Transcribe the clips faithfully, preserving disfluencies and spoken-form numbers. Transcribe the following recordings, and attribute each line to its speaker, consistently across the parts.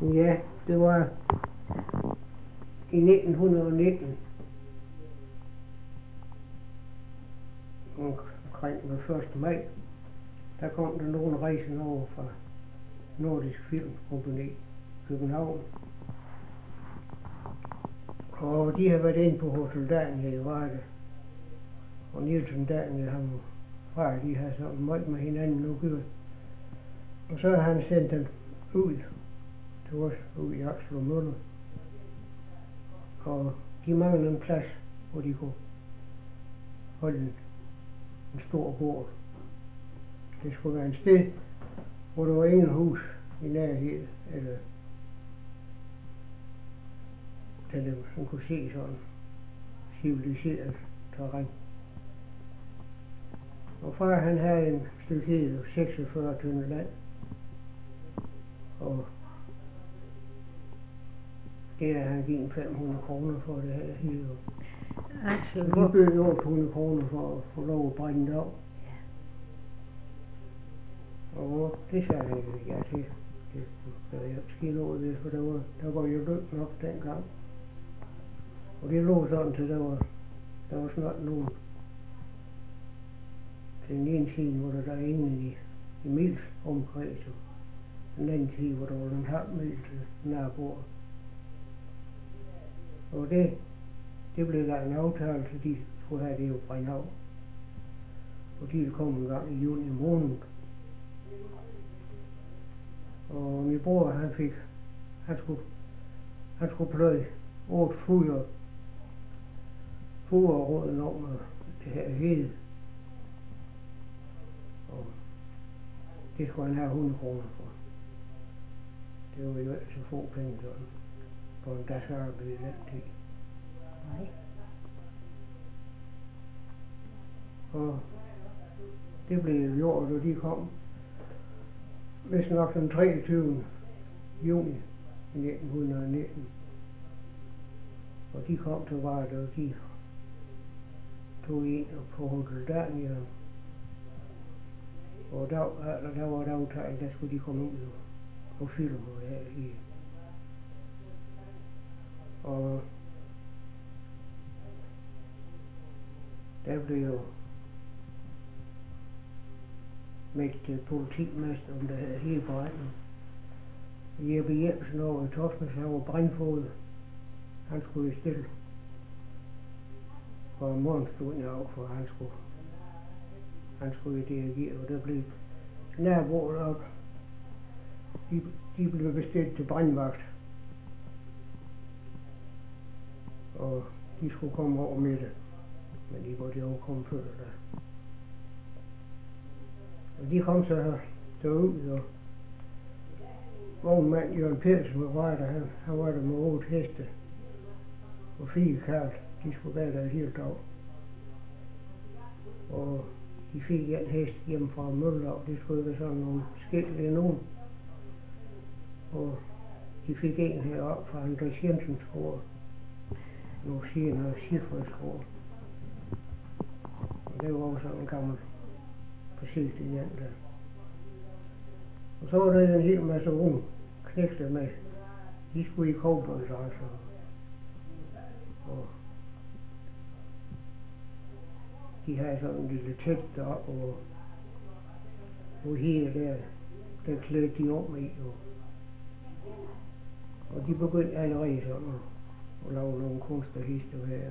Speaker 1: Ja, det var i nitten nitten. Omkring den første maj. Der kom der nogen rejsende over fra Nordisk Filmkompagni København. Og de har været inde på Hotel Dania i Varde. Og Nielsen Dania, han far, de har så meget med hinanden nu gjort. Og så har han sendt den ud til os ud i Aksel og Møller. Og de manglede en plads, hvor de kunne holde en, en stor bord. Det skulle være en sted, hvor der var ingen hus i nærheden, eller eller man kunne se sådan civiliseret terræn. Og far han havde en stykke hed, seksogfyrre tønder land. Og det er han givet fem hundrede kroner for det her hed.
Speaker 2: Axel,
Speaker 1: De bød otte hundrede kroner for at få lov at brænde det af. Og det sagde han ja til. Det havde jeg skidt noget ved, for der var, der var jo løb nok dengang. Og det lå sådan til, der var, der var snart nogen til den ene side, hvor der, der er ingen i, i mils omkreds, og den anden side, hvor der var en halv mil til naboer. Og det, det blev der en aftale, så de skulle have det jo brændt af. Og de ville komme en gang i juni måned. Og min bror, han fik, han skulle, han skulle pløje otte fuger, fugerråden om det her hede. Og det skulle han have hundrede kroner for. Det var jo ikke så få penge sådan, på en dags arbejde i den tid.
Speaker 2: Nej.
Speaker 1: Og det blev gjort, og de kom vist nok den treogtyvende juni i nitten nitten. Og de kom til Varde, og de tog ind på Hotel Dania. Og der, der var et aftale, der skulle de komme ud og filme her i. Og der blev jo meldt politimester om det her hele branden. Jeppe Jensen over i Toftnes, han var brændfået. Han skulle i stille for morgenstunden af, for han skulle han skulle dirigere, og der blev naboer op. De, de blev bestilt til brandvagt, og de skulle komme over med det, men de måtte jo komme før da. Og de kom så her derud, og vognmand Jørgen Pedersen var der, han, han var der med otte heste og fire kald. De skulle være der et helt dag. Og de fik en hest hjemme fra Møller, og det skulle være sådan nogle skilte nogen. Og de fik en heroppe fra Andres Jensens gård. Nu siger noget Sifreds gård. Og det var også sådan en gammel præcis det hjem der. Og så var der en hel masse unge knægter med. De skulle i cowboydresser. Og de havde sådan en lille telt deroppe, og, og her der, der klædte de om i. Og, og de begyndte allerede sådan at, at lave nogle kunstnerhistorier.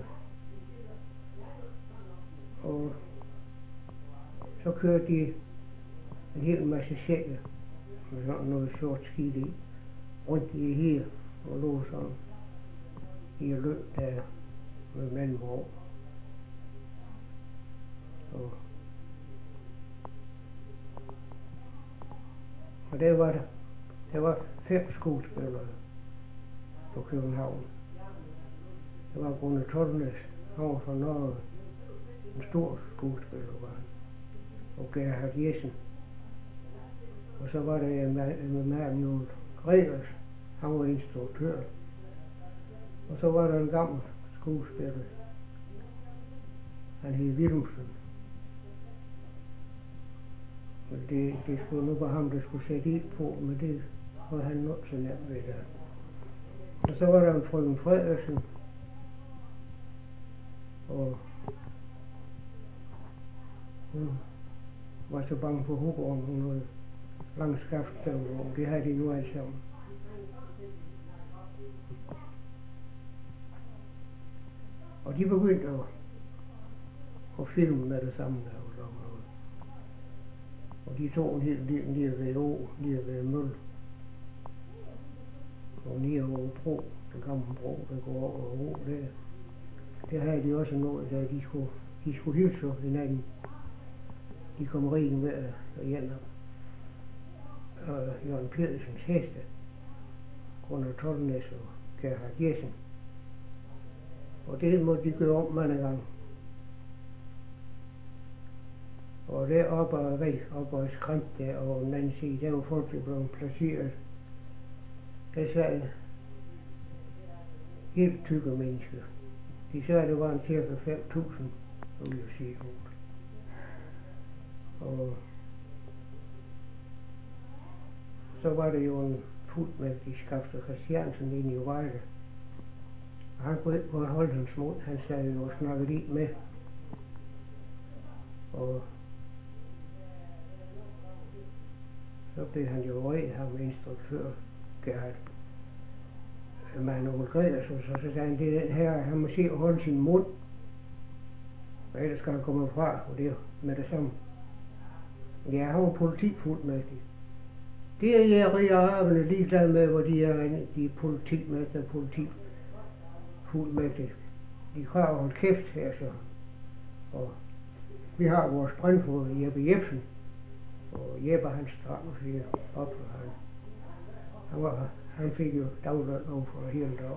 Speaker 1: Og så kørte de en hel masse sække med sådan noget sort skidt i, rundt i her, og lå sådan i løb der med mellemrum. Og, og der var der, der var fem skuespillere på København. Der var Gunnar Tollnes, han var fra Norge, en stor skuespiller var han, og Gerhard Jessen. Og så var der Emanuel Gregers, han var instruktør. Og så var der en gammel skuespiller, han hed Willumsen. Og det, det skulle nu være ham, der skulle sætte ild på, men det havde han not så nemt ved det. Og så var der en frøken Frederiksen, og hun var så bange for hugorm, hun havde lang skaftstøvler, og det havde de nu alle sammen. Og de begyndte at, at filme med det samme. Der, og, og de tog en hel del nede ved Å, nede ved Møl. Og nede over Bro, den gamle bro, der går over Å, det, det havde de også noget, da de skulle, de skulle hilse hinanden. De kom rige med igen af Jørgen Pedersens heste, Gunnar Tollnes og Gerhard Jessen. Og det måtte de gøre om mange gange. Og deroppe ad Rig, oppe ad Skrant der, og den anden side, der var folk, der blev placeret. Der sad helt tykke mennesker. De sagde, at det var en cirka fem tusind ude at sige ud. Og så var det jo en fuldmægtig Skafter Christiansen inde i Vejle. Og han kunne ikke godt holde hans mod. Han sad jo og snakkede i med. Og så blev han jo vred, ham instruktør Gerhard Emanuel Gregersen, så sagde han, det er den her, han må se at holde sin mund. Og ellers skal han komme fra, og det med det samme. Ja, han var politifuldmægtig. Det er jægeraraberne ligeglade med, hvor de er, de er politimægtige, politifuldmægtige. De har jo holdt kæft her, så. Og vi har vores brandfod, Jeppe Jebsen. Og Jeppe, han stram og siger op, og han, han, var, han fik jo dagløn over for hele dag.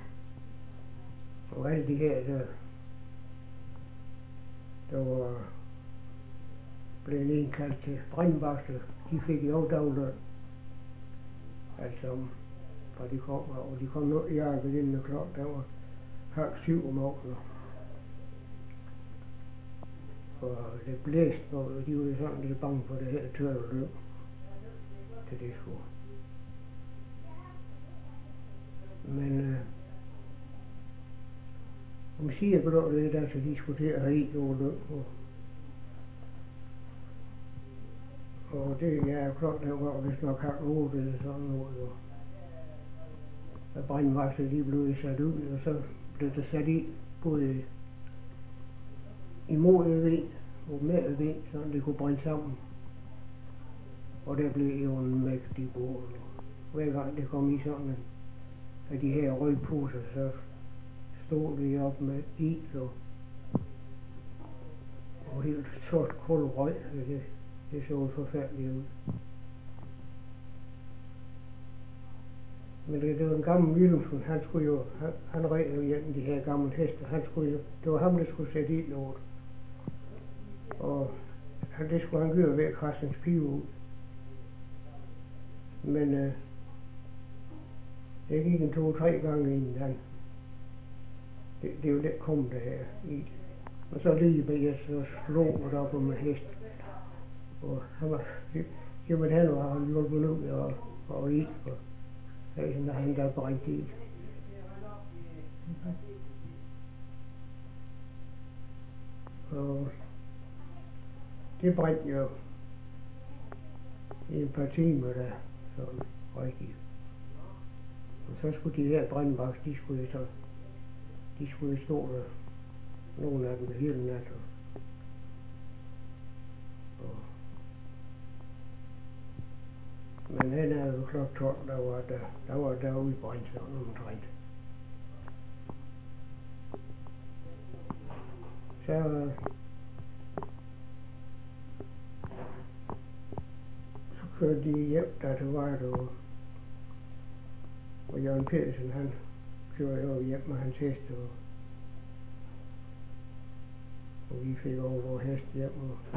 Speaker 1: Og alle de her, der, der var blevet indkaldt til brandvagter, de fik jo dagløn. Altså, fra de kom, og de kom nu i arbejde inden klok, der var halv syv om morgenen. Og det blæste, og de var sådan lidt bange for det her tørre løb til det skulle. Men øh, om siger blå det, der så de skulle til at have i over løb. Og, og det ja, klart, der var vist nok halv otte eller sådan noget. Og, og brandvagter, de blev sat ud, og så blev det sat i både imod vind og med vind, så det kunne brænde sammen. Og der blev jo en mægtig bål. Hver gang det kom i sådan en af de her røgposer, så stod vi op med ild og, og helt sort kold røg. Det, det så forfærdeligt ud. Men det, det var en gammel Wilhelmsen, han skulle jo, han, han red jo hjem de her gamle heste, han skulle jo, det var ham, der skulle sætte ild over det. Og han, det skulle han gøre ved at krasse hans pive ud. Men øh, det gik en to-tre gange inden han, det, det er jo lidt kommet det her i. Og så lige bag så slog og der på med hest. Og han var, jamen han var han hjulpet ud og, og i, og der er han der brændt i. Og det brændte jo i en par timer der, sådan rigtig. Og så skulle de her brandvagter, de skulle jo så, de skulle jo stå der, nogle af dem hele natten. Og, men hen er jo klok tolv, der var der, der var der udbrændt sådan omtrent. Så så kørte de hjem der til Vejle, og, og Jørgen Pedersen, han kørte jo hjem med hans heste, og, og vi fik over vores hest hjem. Og,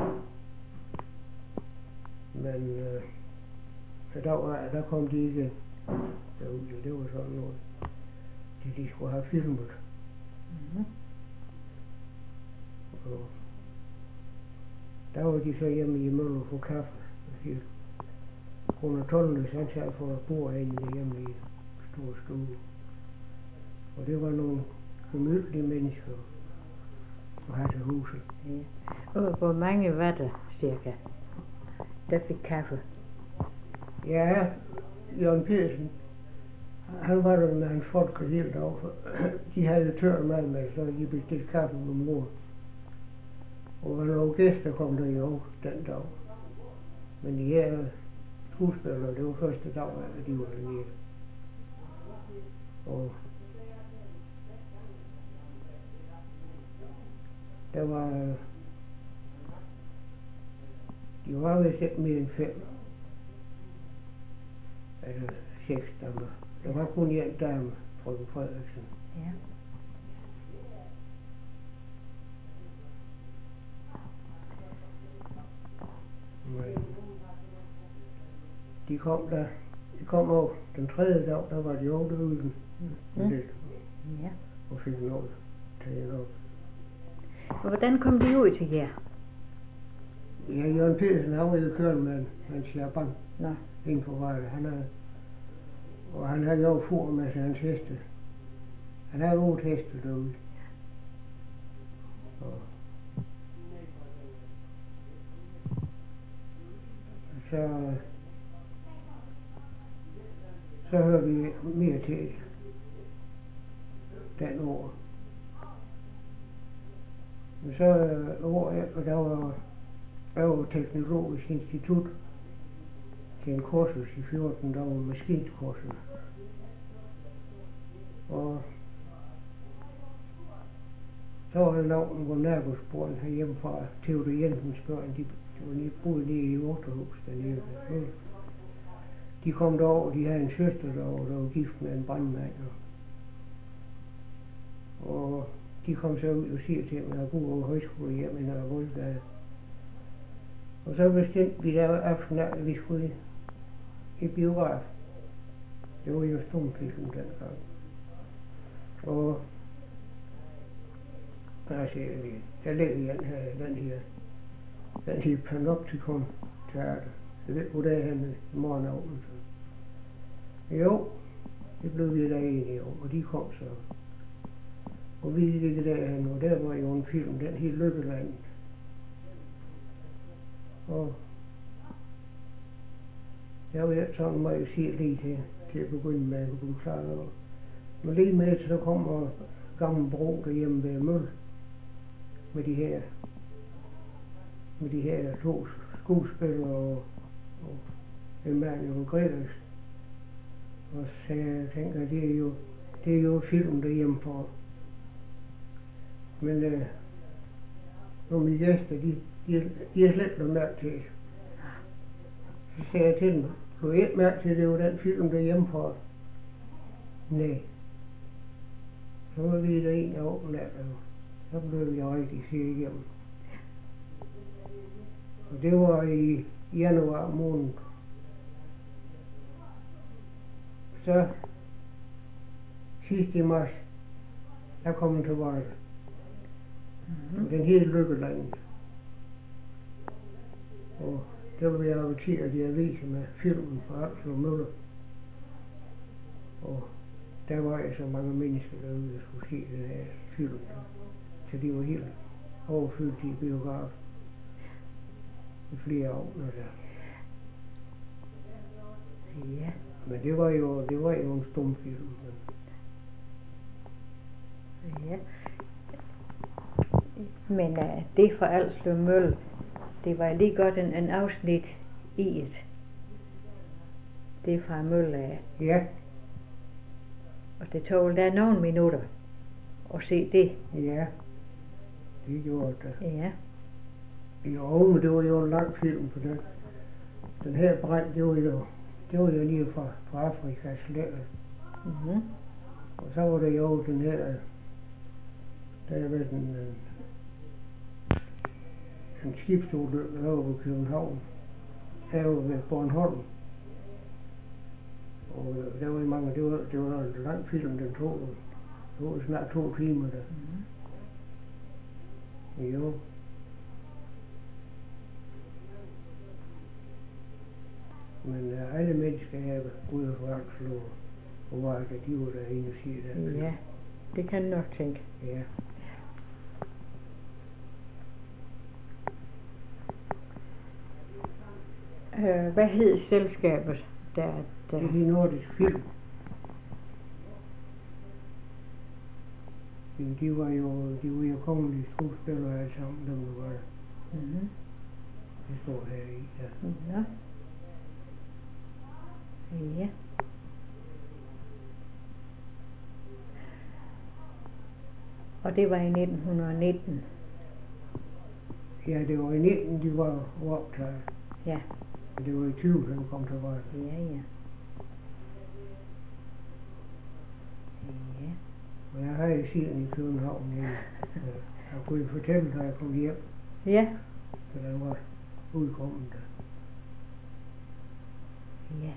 Speaker 1: men øh, der, var, der kom de ikke derude, det var sådan noget, de, de skulle have filmet. Mm-hmm. Og der var de så hjemme i Møller for kaffe. Gunnar Tolnes, han sad for bordenden hjemme i stor stue. Og det var nogle gemytlige mennesker at have til huset.
Speaker 2: Ja. Og hvor mange var der cirka, der fik kaffe?
Speaker 1: Ja, Jørgen Pedersen, han var der med hans folk hele dag. De havde tørt mad med, så de bestilte kaffe med mor. Og der var nogle gæster, kom der jo den dag. Men de her skuespillere, det var første dag, at de var dernede. Og der var, de var vist ikke mere end fem. Eller seks damer. Der var kun en dame, frøken Frederiksen.
Speaker 2: Ja.
Speaker 1: Men de kom der, de kom over den tredje dag, der var de over derude.
Speaker 2: Mm.
Speaker 1: Lidt,
Speaker 2: Ja.
Speaker 1: og fik noget taget op.
Speaker 2: Og hvordan kom de ud til jer?
Speaker 1: Ja, Jørgen Pedersen, han var jo kørt med en slapang
Speaker 2: Nå.
Speaker 1: ind på vejen. Han havde, og han havde jo fur med sig hans heste. Han havde otte heste derude. Og så, så hørte vi mere til den år. Men så øh, år efter, der var, der var Teknologisk Institut til en kursus i fjorten, der var maskinkursus. Og så var der nogen, hvor nabosporen herhjemme fra Theodor Jensens børn, de, de var lige boede nede i Otterhus dernede. De kom derover, de havde en søster derovre, der var gift med en brandmand. Og de kom så ud og siger til mig, at jeg boede over højskole hjemme i Nørre Voldgade. Og så bestemte vi der aften, at vi skulle i biograf. Det var jo stumfilm dengang. Og der siger vi, der ligger den her, den her, den her Panopticon teater. Jeg ved, hvor det er henne i morgenavnen. Jo, det blev vi der enige om, og de kom så. Og vi ligger derhen, og der var jo en film, den hed Lykkeland. Og jeg ved sådan, må jeg sige lige til, til at begynde med at blive klar over. Men lige med, så kommer Gammel Bro derhjemme ved Møl. Med de her, med de her to skuespillere og, og Emanuel Greves. Og så jeg tænker, det er jo, det er jo film derhjemme for. Men øh, når mine gæster, de, de, de er slet ikke mærke til. Så sagde jeg til dem, du er ikke mærke til, det var den film derhjemme for. Nej. Så var vi der en af åbne af dem. Så blev jeg rigtig set igennem. Og det var i januar måned. Så sidst i marts, der kom den til Vejle. Mm-hmm. Den hed Lykkeland. Og der blev jeg inviteret i avisen med filmen fra Axel Møller. Og der var jeg så mange mennesker derude, der skulle se den her film. Så de var helt overfyldt i biograf i flere år. Der.
Speaker 2: Ja.
Speaker 1: Men det var jo, det var jo en stumfilm.
Speaker 2: Ja. Men uh, det fra Alslev Mølle, det var lige godt en, en afsnit i et. Det er fra Mølle af.
Speaker 1: Ja.
Speaker 2: Og det tog der nogle minutter at se det.
Speaker 1: Ja. Det gjorde det.
Speaker 2: Ja.
Speaker 1: Jo, men det var jo en lang film på den. Den her brand, det var jo, det var jo lige fra, fra Afrikas lande.
Speaker 2: Mhm.
Speaker 1: Og så var der jo den her, der er ved den, en, en skibsulykke over ved København, herovre ved Bornholm. Og der var mange, det var, det var en lang film, den tog, det var snart to timer der.
Speaker 2: Mhm.
Speaker 1: Jo. Men uh, alle mennesker her ude for Alslev og var det, de var derinde og sige det.
Speaker 2: Ja, det kan jeg nok tænke.
Speaker 1: Ja.
Speaker 2: Øh, hvad hed selskabet, der, der...
Speaker 1: Det er de nordiske film. De, de var jo, de var jo kongelige skuespillere alle sammen, dem der var der.
Speaker 2: Mhm.
Speaker 1: Det står her i, ja.
Speaker 2: Nå. Ja. Og det var i nitten nitten.
Speaker 1: Ja, det var i nitten, de var optaget.
Speaker 2: Ja.
Speaker 1: Det var i tyve, han kom tilbage.
Speaker 2: Ja, ja. Ja.
Speaker 1: Og jeg har jo set i København, ja. Jeg kunne jo fortælle, da jeg kom hjem,
Speaker 2: Ja.
Speaker 1: så den var udkommet der.
Speaker 2: Ja.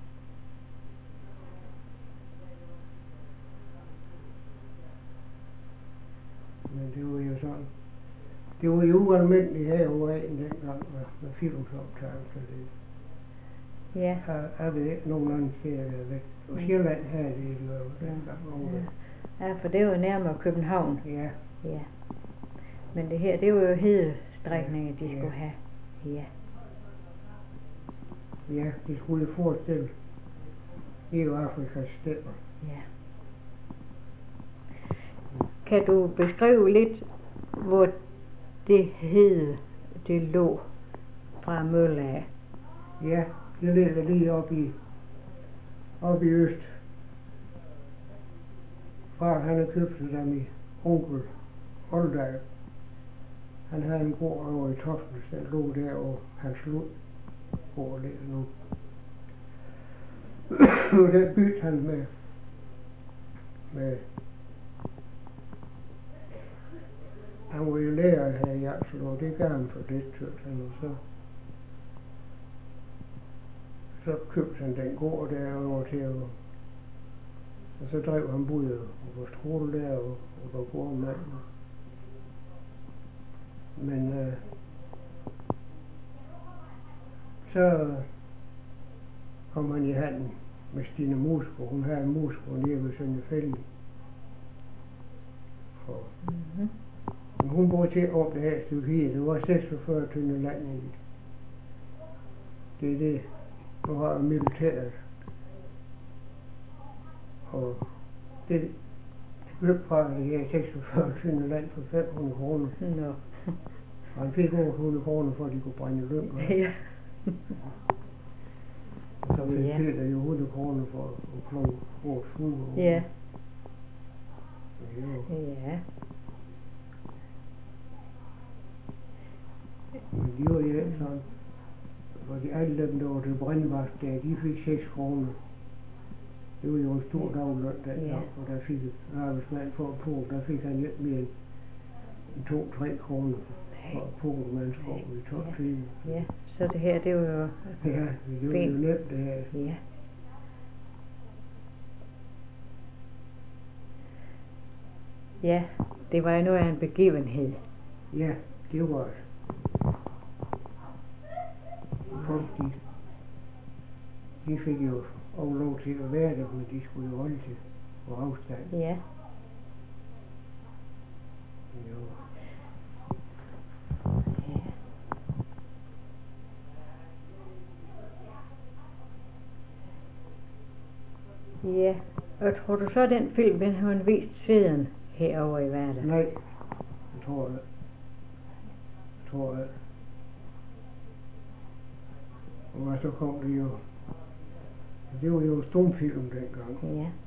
Speaker 1: Men det var jo sådan, det var jo ualmindeligt herovre dengang med, med filmoptagelser.
Speaker 2: Ja.
Speaker 1: Jeg, jeg ved ikke nogen anden steder, der er væk. Og Sjælland havde det jo dengang over.
Speaker 2: Ja, for det var nærmere København.
Speaker 1: Ja,
Speaker 2: Ja. Men det her, det var jo hedestrækninger, de
Speaker 1: Ja.
Speaker 2: skulle have. Ja.
Speaker 1: ja, de skulle jo forestille. Det er jo Afrikas stepper.
Speaker 2: Ja. Kan du beskrive lidt, hvor det hed, det lå fra Mølle af?
Speaker 1: Ja, det ligger lige oppe i, oppe i øst. Far han har købt sig dem i onkel Holdag. Han havde en gård over i Toften, der lå der, og hans lund gård ligger nu. Og der bytte han med, med, han var jo lærer her i Alslev, og det gav han for lidt, tørt han, og så, så købte han den gård derovre til at, og så drev han både og var stråle der, og, og var gårdmand. Men øh, så kom han i handen med Stine Moskov. Hun havde en Moskov nede ved Sønderfælden.
Speaker 2: Mhm.
Speaker 1: Men hun boede til om det her stykke her. Det var seksogfyrre tønder land i det. Det er det. Nu har jeg militæret. Og det løb fra det her seksogfyrre tønder land for fem hundrede kroner.
Speaker 2: Nå.
Speaker 1: Og han fik over hundrede kroner for at de kunne brænde lynker.
Speaker 2: Ja.
Speaker 1: Og så ville
Speaker 2: Ja.
Speaker 1: Peter jo hundrede kroner for at plove vores fugl.
Speaker 2: Ja.
Speaker 1: Jo.
Speaker 2: Ja.
Speaker 1: Men de var jo ikke sådan. Og de alle dem, der var til brandvask der, de fik seks kroner. Det var jo en stor dagløn den
Speaker 2: Ja.
Speaker 1: dag, og der fik en arbejdsmand for at på, der fik han lidt mere end to-tre kroner for at på, man skov i tolv timer.
Speaker 2: Ja. Så det her, det var jo...
Speaker 1: Ja, det var jo
Speaker 2: Fint.
Speaker 1: nemt det her.
Speaker 2: Ja. Ja, det var jo noget af en begivenhed.
Speaker 1: Ja, det var det. Folk, de, de fik jo også lov til at være der, men de skulle jo holde til på afstand.
Speaker 2: Ja.
Speaker 1: Jo.
Speaker 2: Ja. Ja, og tror du så, den film, den har man vist siden herovre i verden?
Speaker 1: Nej, jeg tror jeg. Jeg tror jeg. Og så kom det jo, det var jo stumfilm dengang,
Speaker 2: Ja.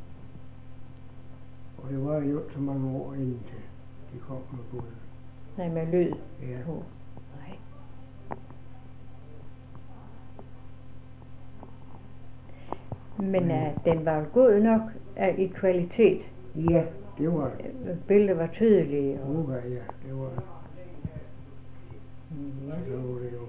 Speaker 1: og det var jo ikke så mange år inden til de kom med både.
Speaker 2: Nej, med lyd
Speaker 1: Ja.
Speaker 2: på. Nej. Men
Speaker 1: Mm.
Speaker 2: uh, den var god nok uh, i kvalitet.
Speaker 1: Ja, det var det.
Speaker 2: Øh, Billedet var tydelige. Og...
Speaker 1: Uga, ja, det var det.
Speaker 2: Ja.
Speaker 1: Så var det jo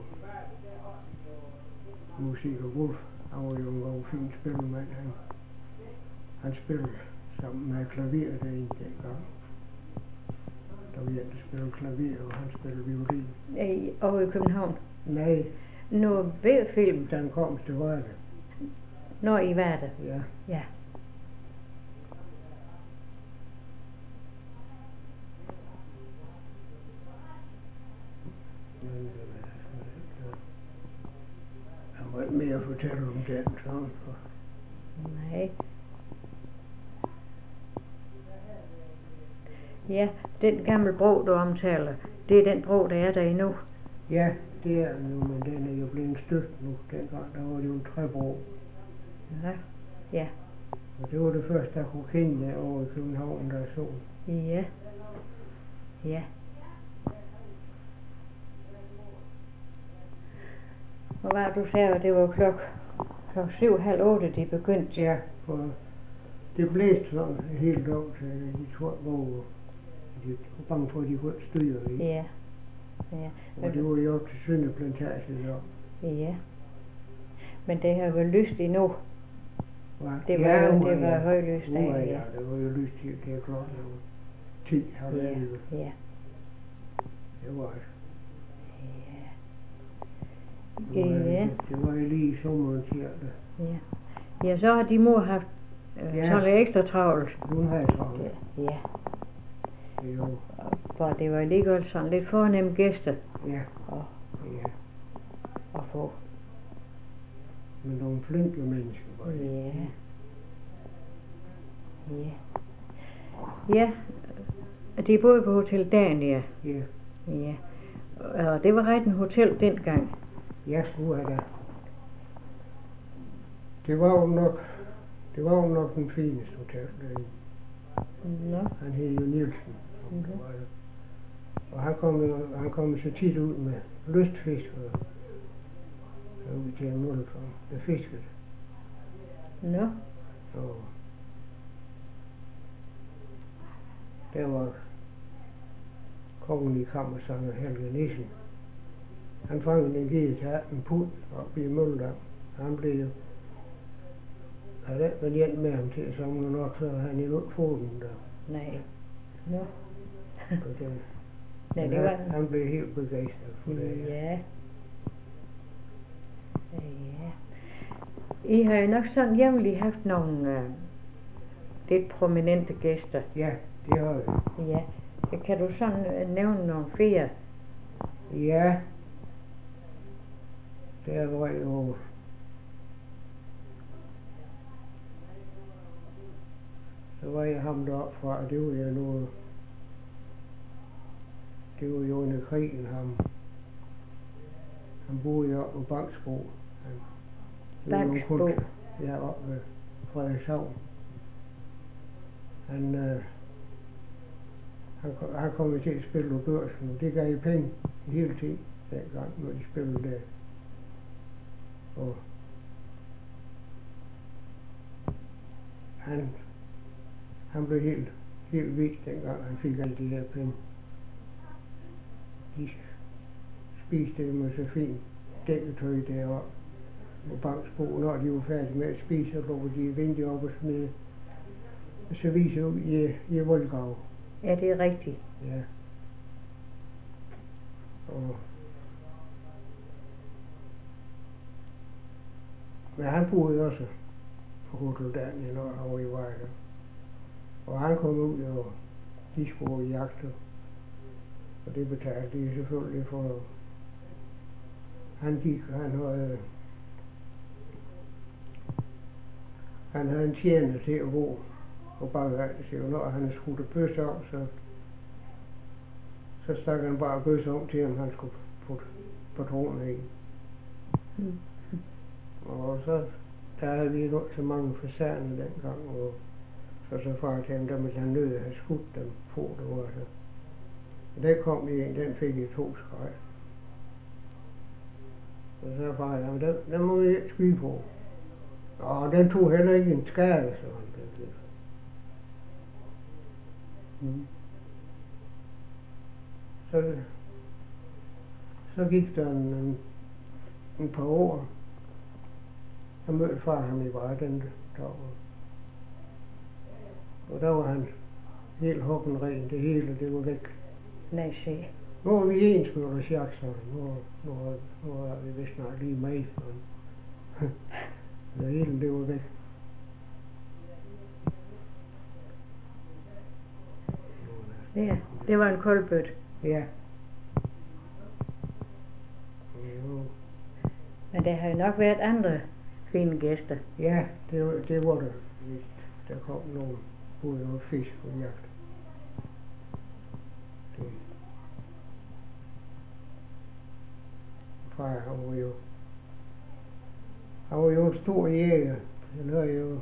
Speaker 1: musik og Wolf. Han var jo en god fin spillemand. Han, han spillede sammen med klaver derinde dengang. Der var en, der spillede klaver, og han spillede violin.
Speaker 2: I, over i København.
Speaker 1: Nej,
Speaker 2: Noget B-film?
Speaker 1: Den kom til Varde.
Speaker 2: Når I var der?
Speaker 1: Ja.
Speaker 2: Ja.
Speaker 1: Men det var altså ikke... Der var ikke mere at fortælle om den sådan. For.
Speaker 2: Nej. Ja, den gamle bro, du omtaler, det er den bro, der er der endnu.
Speaker 1: Ja, det er den jo, men den er jo blevet støbt nu. Dengang der var det jo en træbro.
Speaker 2: Ja. Ja.
Speaker 1: Og det var det første, jeg kunne kende der over i København, der jeg så.
Speaker 2: Ja. Ja. Hvor var du sagde, at det var klok, klok syv, halv otte, de begyndte?
Speaker 1: Ja, for det blæste sådan helt op til de to hvor de var bange for, at de kunne ikke styre i.
Speaker 2: Ja. Ja.
Speaker 1: Og det var jo op til Sønderplantagen der.
Speaker 2: Ja. Men det har jo lyst endnu.
Speaker 1: Hva?
Speaker 2: Det var
Speaker 1: ja,
Speaker 2: jo,
Speaker 1: uha,
Speaker 2: det var
Speaker 1: ja.
Speaker 2: højlyst
Speaker 1: Uha,
Speaker 2: af,
Speaker 1: ja,
Speaker 2: ja.
Speaker 1: det var jo lyst til, det er klokken jo ti, halv
Speaker 2: Ja.
Speaker 1: elleve.
Speaker 2: Ja.
Speaker 1: Det var det.
Speaker 2: Ja.
Speaker 1: Det var,
Speaker 2: Ja.
Speaker 1: det var lige i sommeren cirka.
Speaker 2: Ja. Ja, så har de mor haft øh,
Speaker 1: Ja.
Speaker 2: sådan lidt ekstra travlt.
Speaker 1: Hun havde travlt.
Speaker 2: Ja.
Speaker 1: Det er jo,
Speaker 2: For det var alligevel sådan lidt fornemme gæster
Speaker 1: ja,
Speaker 2: at,
Speaker 1: ja.
Speaker 2: at få.
Speaker 1: Men nogle flinke mennesker var det.
Speaker 2: Ja. Ja. Ja. De boede på Hotel Dania.
Speaker 1: Ja,
Speaker 2: Ja. Og det var ret en hotel dengang.
Speaker 1: jeg skulle have da. Det var jo nok, det var jo nok den fineste hotel derinde.
Speaker 2: Nå.
Speaker 1: Han hed jo Nielsen.
Speaker 2: Mhm.
Speaker 1: Det var det. Og han kom jo, han kom så tit ud med lystfisk og og ud til en mullefarm med fisket.
Speaker 2: Nå.
Speaker 1: Og der var kongen i kammersanger Helge Nissen. Han fangede en gede til atten pund oppe i Mølledam. Han blev jo havde ikke været hjem med ham til at samle nok, så havde han jo ikke fået den der.
Speaker 2: Nej. Nå.
Speaker 1: på den.
Speaker 2: Nej,
Speaker 1: Men
Speaker 2: det
Speaker 1: han,
Speaker 2: var...
Speaker 1: han blev helt begejstret for det.
Speaker 2: Ja. Ja. I har jo nok sådan jævnligt haft nogle øh, lidt prominente gæster.
Speaker 1: Ja, det har vi.
Speaker 2: Ja. Kan du sådan øh, nævne nogle flere?
Speaker 1: Ja. Der var jo... Så var jeg ham deroppe fra, og det var jeg nu... Det var jo under krigen, ham. Han boede jo oppe på Bangsbo.
Speaker 2: Bangsbo?
Speaker 1: Ja, oppe ved Frederikshavn. Han, øh, han, kom, han kom jo til at spille på Børsen, og det gav jo penge hele tiden dengang, når de spillede der. Og han, han blev helt, helt vild dengang, han fik alle de her penge. De spiste det med så fint dækketøj deroppe på Bangsbo. Når de var færdige med at spise, så går de vinduet op og smed service ud i, i voldgrav.
Speaker 2: Ja, det er rigtigt.
Speaker 1: Ja. Og men han boede også på Hotel Daniel, når han var i Vejle. Og han kom ud, og de skulle i jagt, og det betalte de selvfølgelig for. Han gik, han havde, han havde en tjener til at gå på bagværelset, så når han skulle bøsse om, så, så stak han bare bøsse om til, om han skulle putte patroner i.
Speaker 2: Mm.
Speaker 1: Og så, der havde vi ikke så mange fasaner dengang, og så så far til ham, der ville han nødt at have skudt dem på, det var så. Og der kom de en, den fik jeg to skræk. Og så far, jamen den, den må vi ikke skyde på. Og den tog heller ikke en skade, så han blev lidt. Mm. Så, så gik der en, en, en par år. Jeg mødte far ham i Vejle den dag. Og der var han helt hoppen ren, det hele, det var væk.
Speaker 2: Nej, se.
Speaker 1: Nu er vi ens med vores jagt, så nu, nu, nu er vi vist snart lige med. Det hele, det var væk.
Speaker 2: Ja, det var en koldbøt.
Speaker 1: Ja. Jo.
Speaker 2: Men der har jo nok været andre fine gæster.
Speaker 1: Ja, det, var- det var der. Der kom nogle både og fisk og jagt. Det. Far, han var jo, han var jo en stor jæger. Han havde jo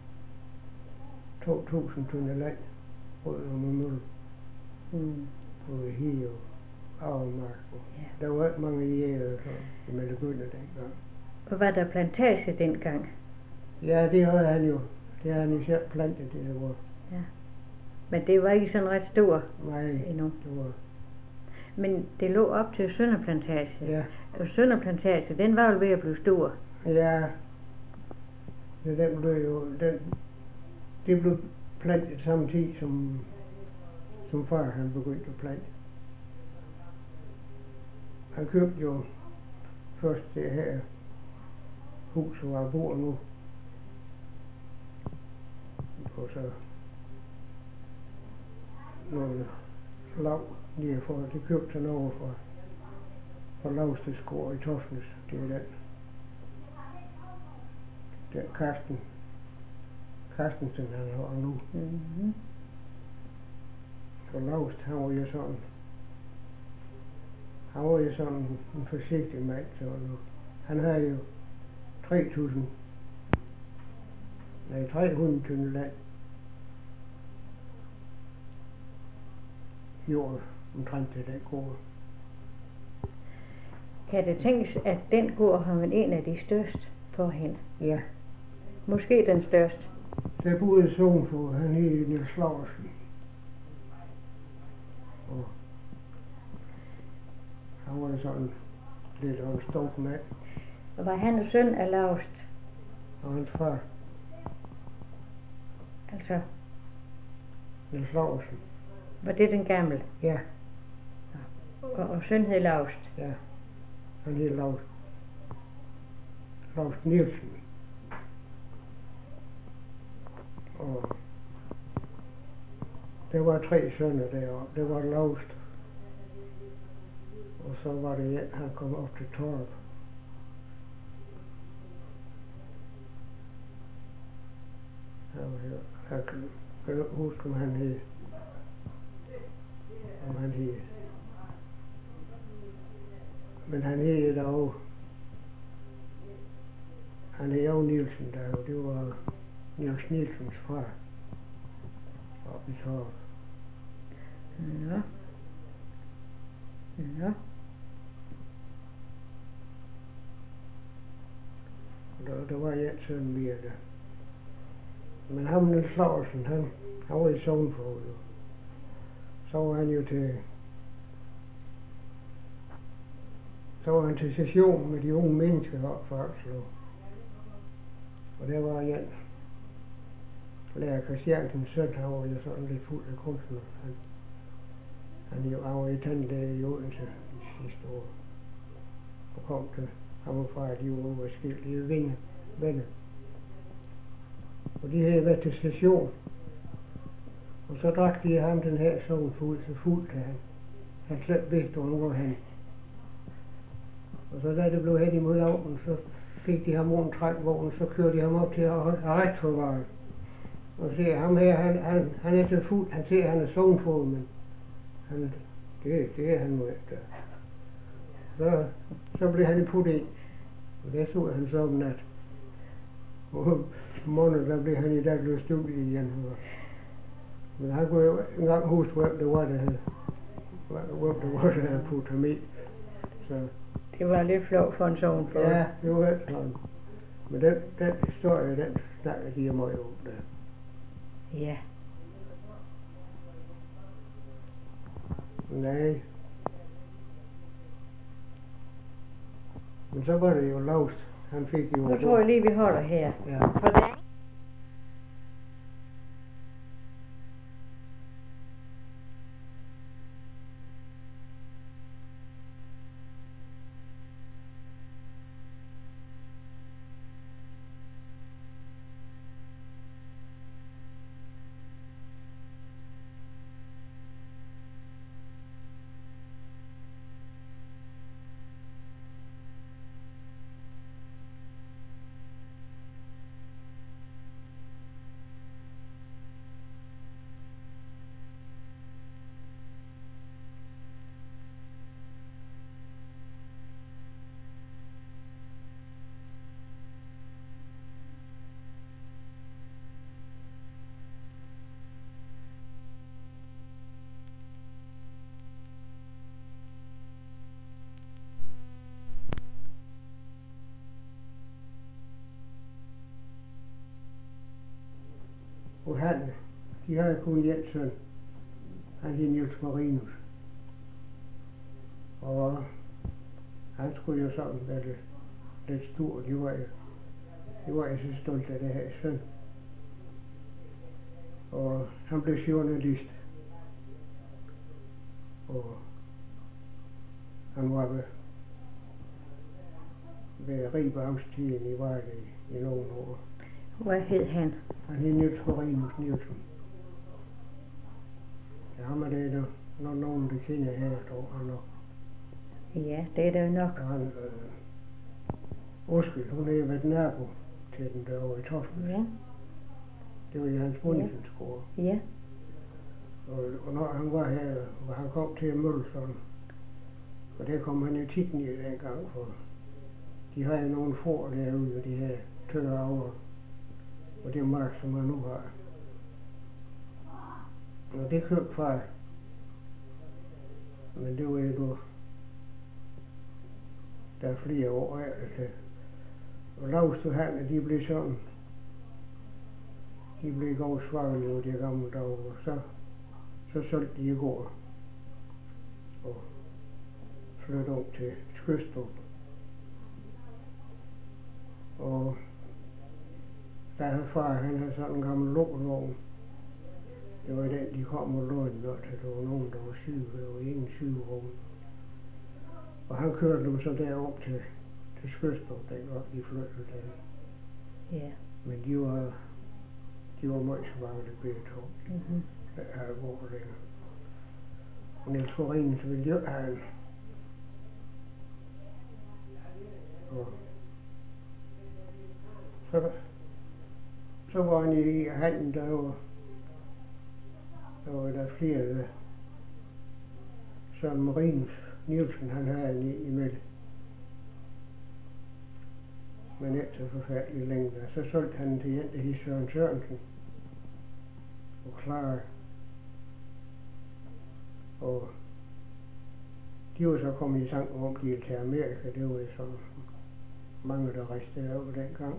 Speaker 1: to tusind tønder land rundt om Mølle.
Speaker 2: Mm.
Speaker 1: Både hi og avmark.
Speaker 2: Ja.
Speaker 1: Der var ikke mange jæger, så man begyndte dengang.
Speaker 2: Og var der plantage dengang?
Speaker 1: Ja, det havde han jo. Det havde han jo selv plantet, det der var.
Speaker 2: Ja. Men det var ikke sådan ret stor
Speaker 1: Nej,
Speaker 2: endnu.
Speaker 1: det var.
Speaker 2: Men det lå op til Sønderplantage.
Speaker 1: Ja,
Speaker 2: Og Sønderplantage, den var jo ved at blive stor.
Speaker 1: ja. Ja, den blev jo, den, det blev plantet samtidig som, som far han begyndte at plante. Han købte jo først det her hus, hvor jeg bor nu. Og så nogle lav lige for, det købte han over for, for Lavstedsgård i Toftnes. Det er den. Den Karsten. Karstensen han har nu.
Speaker 2: Mm-hmm.
Speaker 1: Og Laust, han var jo sådan, han var jo sådan en forsigtig mand, sådan. Han havde jo tre tusind, nej, tre hundrede tønder land. Jord omtrent til den gård.
Speaker 2: Kan det tænkes, at den gård har man en af de største for hende?
Speaker 1: Ja,
Speaker 2: Måske den største.
Speaker 1: der boede Sohn for, han hed Niels Laursen. Og han var sådan lidt af en stor mand.
Speaker 2: Og var han søn af Laust?
Speaker 1: Og hans far,
Speaker 2: Altså,
Speaker 1: Niels Laursen.
Speaker 2: var det den gamle?
Speaker 1: Ja,
Speaker 2: Og, og søn hed Laust?
Speaker 1: ja. Han hed Laust. Laust Nielsen. Og der var tre sønner deroppe. Det var Laust. Og så var det en, han kom op til Torp. Jeg, jeg, jeg kan, kan ikke huske, om han hed. Om han hed. Men han hed dog. Han hed jo Nielsen der, og det var Niels Nielsens far. Oppe i Torp.
Speaker 2: Nå. Nå.
Speaker 1: Der, der var en søn mere der. Men ham Niels Laursen, han, han var i Sognfrå jo. Så var han jo til, så var han til session med de unge mennesker op for Alslev. Og der var en lærer Christiansens søn, han var jo sådan lidt fuld af kunstner. Han, han jo, han var i tandlæge i Odense de sidste år. Og kom til ham og far, de var ude af skilt, de var venner, venner. Og de havde været til session. Og så drak de ham den her sovn fuld, så fuld til han. Han slet vidste, hvor han var han. Og så da det blev hen imod aften, så fik de ham rundt trækvognen, så kørte de ham op til arrestforvaret. Og ser ham her, han, han, han er så fuld, han ser, han er sovnfod, men han, det, det er han nu efter. Så, så blev han puttet ind, og der så han så om nat. Og om morgenen, der blev han i dag blevet studiet igen. Men han kunne jo ikke engang huske, hvem det var, der havde, hvem det var, der havde puttet ham i. Så,
Speaker 2: Det var lidt flot for en sådan for.
Speaker 1: ja, det var helt sådan. Men den, den historie, den snakker de meget om der.
Speaker 2: Ja.
Speaker 1: Nej. Men så var det jo Laust. Han fik jo...
Speaker 2: Nu tror jeg lige, vi holder her.
Speaker 1: Ja.
Speaker 2: For det
Speaker 1: Og han, de havde kun en søn. Han hed Niels Marinus. Og han skulle jo sådan være lidt, lidt stor. De var jo, de var jo så stolte af det her søn. Og han blev journalist. Og han var ved, ved Ribe-Amtstiden i Vejle i, i nogle år.
Speaker 2: Hvad hed han?
Speaker 1: Han hed Niels Marinus Nielsen. Ja, ham er det, når nogen der kender her, tror han nok.
Speaker 2: Ja, det er det nok.
Speaker 1: Og han, øh, Oskel, hun er været nabo til den derovre i Torsken.
Speaker 2: Ja.
Speaker 1: Det var i hans Bundesensgård.
Speaker 2: Ja.
Speaker 1: Og, og når han var her, og han kom til Mølsson, og der kom han jo tit ned dengang, for de har jo nogle får derude, de her tørre over, og det mark, som han nu har. Og det købte far. Men det var jo, der er flere år af det. Og Laust og Hanne, de blev sådan, de blev godt svagelige over de gamle dage, og så, så solgte de i går og flyttede op til Skøstrup. Og der havde far, han havde sådan en gammel lukkelovn. Det var den, de kom og lånte, når der var nogen, der var syge, der var ingen sygerum. Og han kørte dem så derop til, til Skøstrup, dengang de flyttede der.
Speaker 2: Ja.
Speaker 1: Men de var, de var meget svagelige begge to.
Speaker 2: Mhm.
Speaker 1: Der havde gået længere. Og Niels Marinus ville jo have en. Og så, så var han i handen derovre. Der var der flere der. Søren Marinus Nielsen, han havde en i, imellem. Men ikke så forfærdelig længe. Så solgte han til en, der hed Søren Sørensen. Og Clara. Og de var så kommet i tanke om, de til Amerika. Det var jo sådan mange, der rejste derover dengang.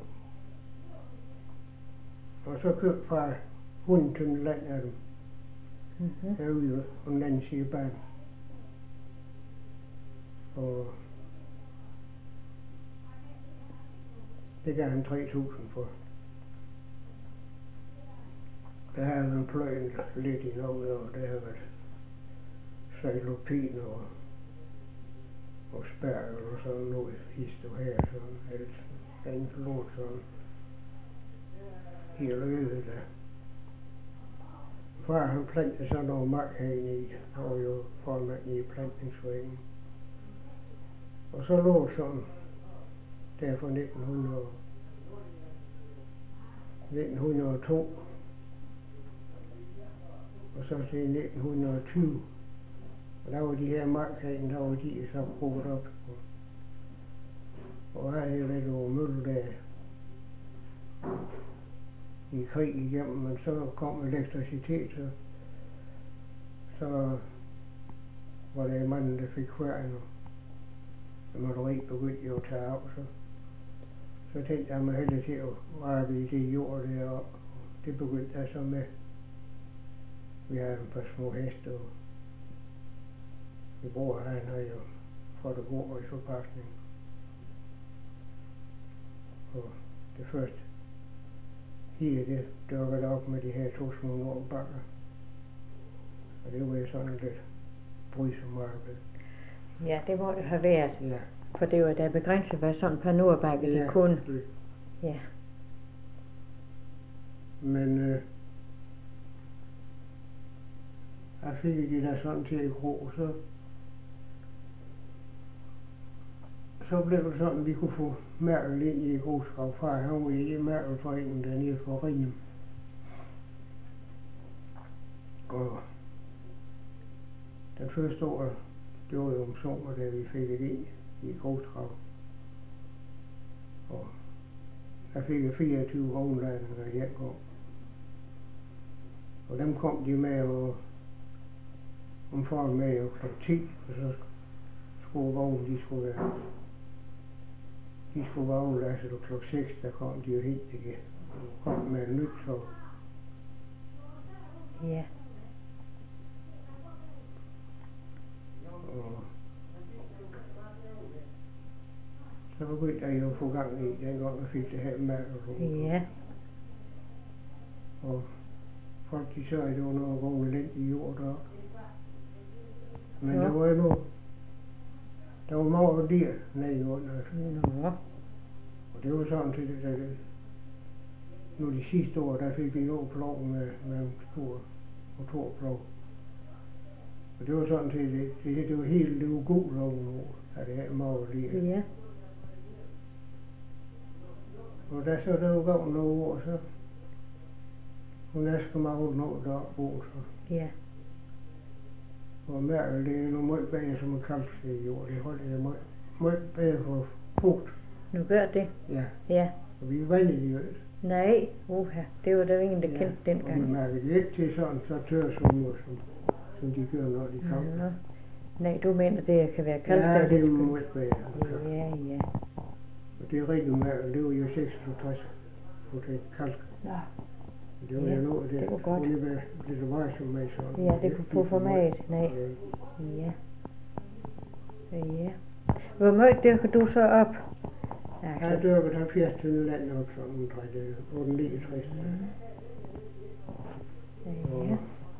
Speaker 1: Og så købte far hunden til en land af dem.
Speaker 2: Mhm.
Speaker 1: Derude på den anden side af banen. Og det gav han tre tusind for. Der havde man pløjen lidt i noget, og der havde været sejlopin og, og spærg og sådan noget histo her, sådan alt. Den flot sådan. Helt øde der. Far han plantede sådan noget mark herinde i, han var jo formand i plantningsforeningen. Og så lå det sådan, der fra nitten hundrede, nitten hundrede og to, og så til nitten hundrede og tyve. Og der var de her mark herinde, der var de så brugt op. Og jeg havde været over mølle der i krig igennem, men så kom elektricitet, så, så var der manden, der fik kværn, og maleri begyndte jo at tage af, så, så tænkte jeg mig hellere til at arbejde i det jord der, og det begyndte jeg så med. Vi havde en par små heste, og min bror, han havde jo fået at gå i forpakning. Og det første her, det dukkede op med de her to små nordbakker. Og det var jo sådan lidt brysom marked.
Speaker 2: Ja, det må det have været.
Speaker 1: Ja.
Speaker 2: For det var da begrænset, hvad sådan på nordbakke
Speaker 1: Ja,
Speaker 2: det kunne.
Speaker 1: det.
Speaker 2: Ja.
Speaker 1: Men øh, jeg fik de der sådan til at gro, så så blev det sådan, at vi kunne få Mærkel ind i Grosgrav. Far, han var i Mærkelforeningen dernede for Riem. Og den første år, det var jo om sommer, da vi fik det ind i Grosgrav. Og der fik jeg fireogtyve vognladninger i en gang. Og dem kom de med og om foran med jo klokken ti, og så skulle vognen, de skulle være De skulle være aflastet, og klokken seks, der kom de jo helt igen. Og kom med et nyt tog.
Speaker 2: Ja.
Speaker 1: Og så begyndte jeg jo at få gang i, dengang jeg fik det her Mergelrode.
Speaker 2: Ja.
Speaker 1: Og folk de sagde, at det var noget god elendig jord deroppe. Men
Speaker 2: Nå.
Speaker 1: der var jo der var meget dyr nede under.
Speaker 2: Nå.
Speaker 1: Og det var sådan set, at det, nu de sidste år, der fik vi jo plov med, med en stor motorplov. Og det var sådan set, det, det, det var helt, det var god ovenover, at det her meget dyr.
Speaker 2: Ja.
Speaker 1: Og da så der var gået nogle år, så hun næsten meget noget deroppe, så.
Speaker 2: Ja.
Speaker 1: Og Mergel, det er noget meget bedre som en kalkstedjord. Det holder det meget, meget bedre for frugt.
Speaker 2: Nu gør det.
Speaker 1: Ja,
Speaker 2: Ja.
Speaker 1: og vi er vant i det.
Speaker 2: Nej, uha, det var der jo ingen, der
Speaker 1: Ja,
Speaker 2: kendte
Speaker 1: og vi
Speaker 2: dengang.
Speaker 1: mærker det ikke til sådan, så tør som, som, som de gør, når de kommer.
Speaker 2: Nå. Nej, du mener, det kan være
Speaker 1: Ja, det er
Speaker 2: kalkstedjord.
Speaker 1: meget bedre.
Speaker 2: Ja, ja.
Speaker 1: Og det er rigtig Mergel, det var jo seksogtres procent kalk.
Speaker 2: Nå.
Speaker 1: Det var
Speaker 2: Ja,
Speaker 1: jo noget,
Speaker 2: det var godt.
Speaker 1: Det var lidt varsom med sådan.
Speaker 2: Ja, det kunne få format. Nej.
Speaker 1: Ja.
Speaker 2: Ja. Ja. Hvor meget dyrker du så op?
Speaker 1: Jeg har
Speaker 2: Altså,
Speaker 1: dyrket halvfjerds til land op sådan omtrent, det er otte niogtres.
Speaker 2: ja.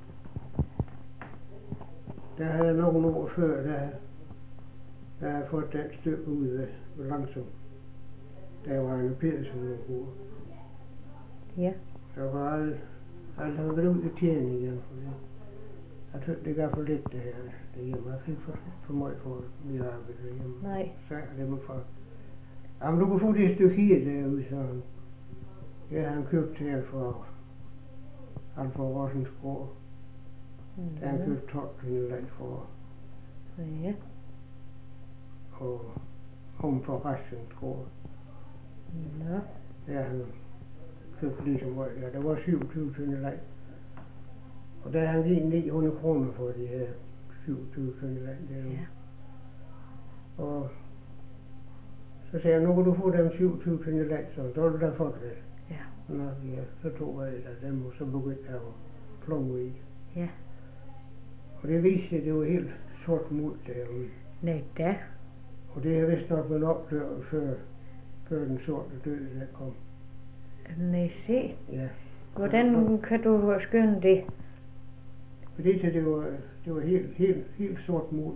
Speaker 1: Der havde jeg nogle år før, der, der havde jeg fået den stykke ud af langsomt. Der var en Pedersen og hvor.
Speaker 2: Ja.
Speaker 1: Der var aldrig, aldrig været ud i tjene igen for det. Jeg synes, det gav for lidt det her derhjemme. Jeg fik for, for meget for mit arbejde derhjemme.
Speaker 2: Nej.
Speaker 1: Så er det mig for. Jamen, du kan få det stykke her derude, så det har han købt her for, han for Rossensgård. Der har han købt tolv kvinder land for.
Speaker 2: Ja.
Speaker 1: Og om for Rossensgård.
Speaker 2: Nå.
Speaker 1: Der har han købt lige så meget. Ja, der var syvogtyve kvinder land. Og der har han givet ni hundrede kroner for de her syvogtyve kvinder land derude.
Speaker 2: Ja.
Speaker 1: Og så sagde jeg, nu kan du få dem syvogtyve kvinder land, så der var det der fået det.
Speaker 2: Ja.
Speaker 1: Nå, ja, så tog jeg af dem, og så begyndte jeg at plove i.
Speaker 2: Ja.
Speaker 1: Og det viste sig, at det var helt sort muld derude.
Speaker 2: Nej, da.
Speaker 1: Og det har vist nok været opdøret før, før den sorte død der kom.
Speaker 2: Nej, se.
Speaker 1: Ja.
Speaker 2: Hvordan kan du skønne det?
Speaker 1: Fordi det var, det var helt, helt, helt sort muld.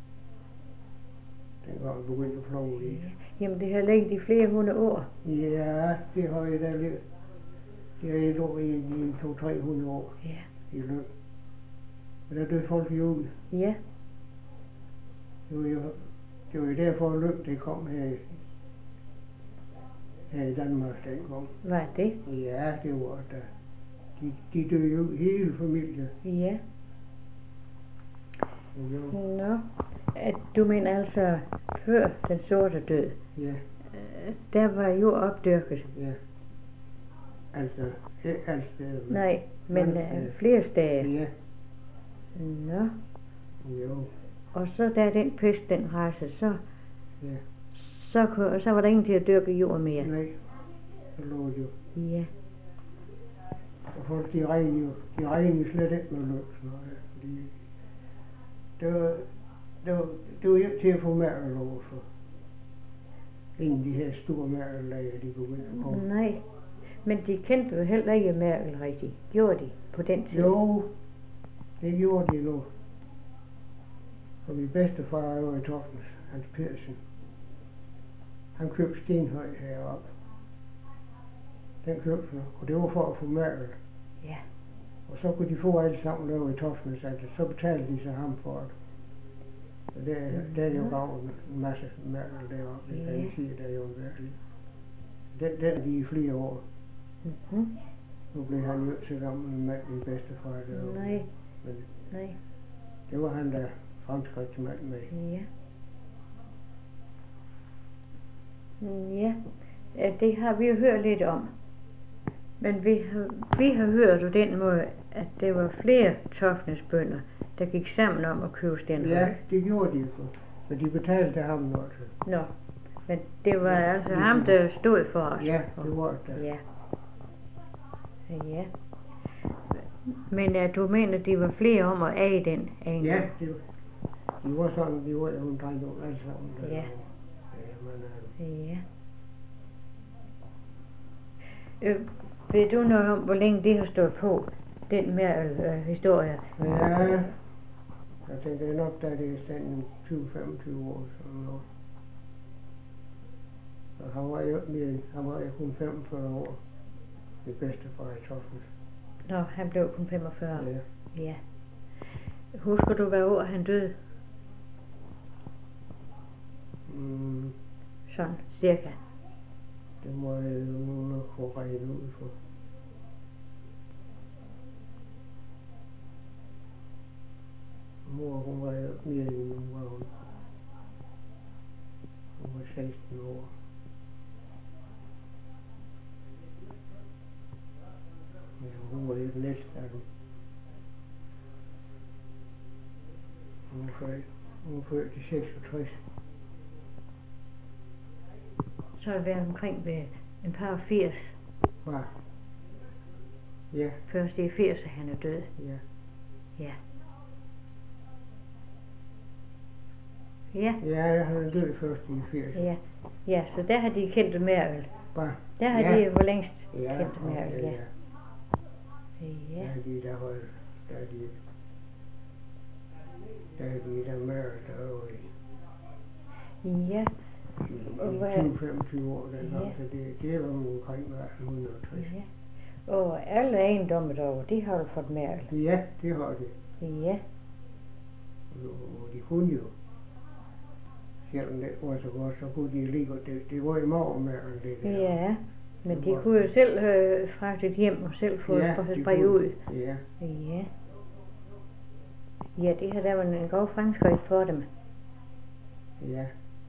Speaker 1: Dengang jeg begyndte at plove i.
Speaker 2: Jamen, det har ligget i flere hundrede år.
Speaker 1: Ja, det har jeg da lidt. Det har jeg lå i, i to tre hundrede år
Speaker 2: Ja.
Speaker 1: i løn. Men der døde folk jo ud.
Speaker 2: Ja.
Speaker 1: Det var jo, det var jo derfor, at løn det kom her, i- her i Danmark dengang.
Speaker 2: Var det?
Speaker 1: Ja, det var da. De, de døde jo ud, hele familien.
Speaker 2: Ja.
Speaker 1: Jo,
Speaker 2: Nå. At du mener altså, før den sorte død,
Speaker 1: ja,
Speaker 2: øh, der var jo opdyrket.
Speaker 1: ja. Altså, ikke alle steder. men-
Speaker 2: Nej, men
Speaker 1: Mange
Speaker 2: øh,
Speaker 1: steder.
Speaker 2: flere steder.
Speaker 1: Ja,
Speaker 2: Nå.
Speaker 1: jo,
Speaker 2: Og så da den pest den rejste, så,
Speaker 1: ja.
Speaker 2: så, kunne, så var der ingen til at dyrke jord mere.
Speaker 1: Nej, så lå det jo.
Speaker 2: Ja.
Speaker 1: Og folk, de regnede jo, de regnede jo slet ikke med løn. Fordi det var, det var, det var ikke til at få mærkel over for. Ingen af de her store mærkellager, de kunne ind og komme.
Speaker 2: Nej. Men de kendte jo heller ikke mærkel rigtigt. Gjorde de på den tid?
Speaker 1: Jo, det gjorde de nu. Og min bedstefar var i Toftens, Hans Pedersen. Han købte Stenhøj heroppe. Den købte han, og det var for at få mærkel.
Speaker 2: Ja.
Speaker 1: Og så kunne de få alle sammen derovre i Toftens, altså så betalte de sig ham for det. Og der, der er jo gravet en masse mærkel deroppe, det kan
Speaker 2: Ja.
Speaker 1: jeg sige, der er jo en mærkel. Den, den er de i flere år.
Speaker 2: Mm-hmm.
Speaker 1: Nu blev han jo ikke så gammel med min bedstefar derovre.
Speaker 2: Nej,
Speaker 1: Men
Speaker 2: nej.
Speaker 1: det var han, der fremskridtsmand med.
Speaker 2: Ja. Mm, Ja. Ja, det har vi jo hørt lidt om. Men vi har, vi har hørt på den måde, at det var flere Toftnes-bønder, der gik sammen om at købe Stenhøj.
Speaker 1: Ja, det gjorde de for. Men de betalte ham noget.
Speaker 2: Nå, men det var altså ham, der stod for os.
Speaker 1: Ja, det var det.
Speaker 2: Ja. Ja. Men uh, du mener, de var flere om at eje den ejendom?
Speaker 1: Ja, det, de var sådan, de var jo en dreng om alle sammen. Der,
Speaker 2: Ja.
Speaker 1: Ja, men, øh,
Speaker 2: Ja. Øh, ved du noget om, hvor længe det har stået på, den Merkel-historie?
Speaker 1: ja, jeg tænker det er nok, da det er stand tyve til femogtyve år, sådan noget. Så han var jo mere, han var jo kun femogfyrre år. Det bedste far i Tofnes.
Speaker 2: Nå, han blev kun femogfyrre.
Speaker 1: Ja.
Speaker 2: Ja. Husker du, hvad år han døde?
Speaker 1: Mm,
Speaker 2: Sådan, cirka.
Speaker 1: det må jeg jo nok få regnet ud for. Mor, hun var jo mere end nu, var hun. Hun var seksten år. Ja, hun var jo den næste af dem. Hun var født, hun var født i seksogtres.
Speaker 2: Så har det været omkring ved en par og firs.
Speaker 1: Hva? Ja,
Speaker 2: Først i firs, at han er død.
Speaker 1: ja.
Speaker 2: Ja. Ja.
Speaker 1: Ja, han er død først i firs.
Speaker 2: Ja. Ja, så der har de kendt Merkel.
Speaker 1: Hva?
Speaker 2: Der har
Speaker 1: Ja.
Speaker 2: de hvor længst
Speaker 1: Ja,
Speaker 2: kendt Merkel,
Speaker 1: okay,
Speaker 2: ja.
Speaker 1: ja.
Speaker 2: Ja.
Speaker 1: Der er de, der var, der er de, der er de, der mørke derovre i,
Speaker 2: Ja.
Speaker 1: i,
Speaker 2: Og
Speaker 1: i
Speaker 2: hvad-
Speaker 1: tyve til femogtyve år dengang,
Speaker 2: Ja.
Speaker 1: så det, det var omkring atten tres.
Speaker 2: Ja. Og alle ejendomme derovre, de har jo fået Merkel.
Speaker 1: Ja, det har de.
Speaker 2: Ja.
Speaker 1: Og de kunne jo. Selvom det var så godt, så kunne de lige godt. Det, det var i morgen med det der.
Speaker 2: Ja. Men
Speaker 1: Det
Speaker 2: de
Speaker 1: var-
Speaker 2: kunne jo selv øh, fragte et hjem og selv få
Speaker 1: Ja,
Speaker 2: ja,
Speaker 1: de
Speaker 2: spredt
Speaker 1: kunne.
Speaker 2: ud.
Speaker 1: Ja,
Speaker 2: Ja. Ja, det har da været en god fremskridt for dem.
Speaker 1: ja.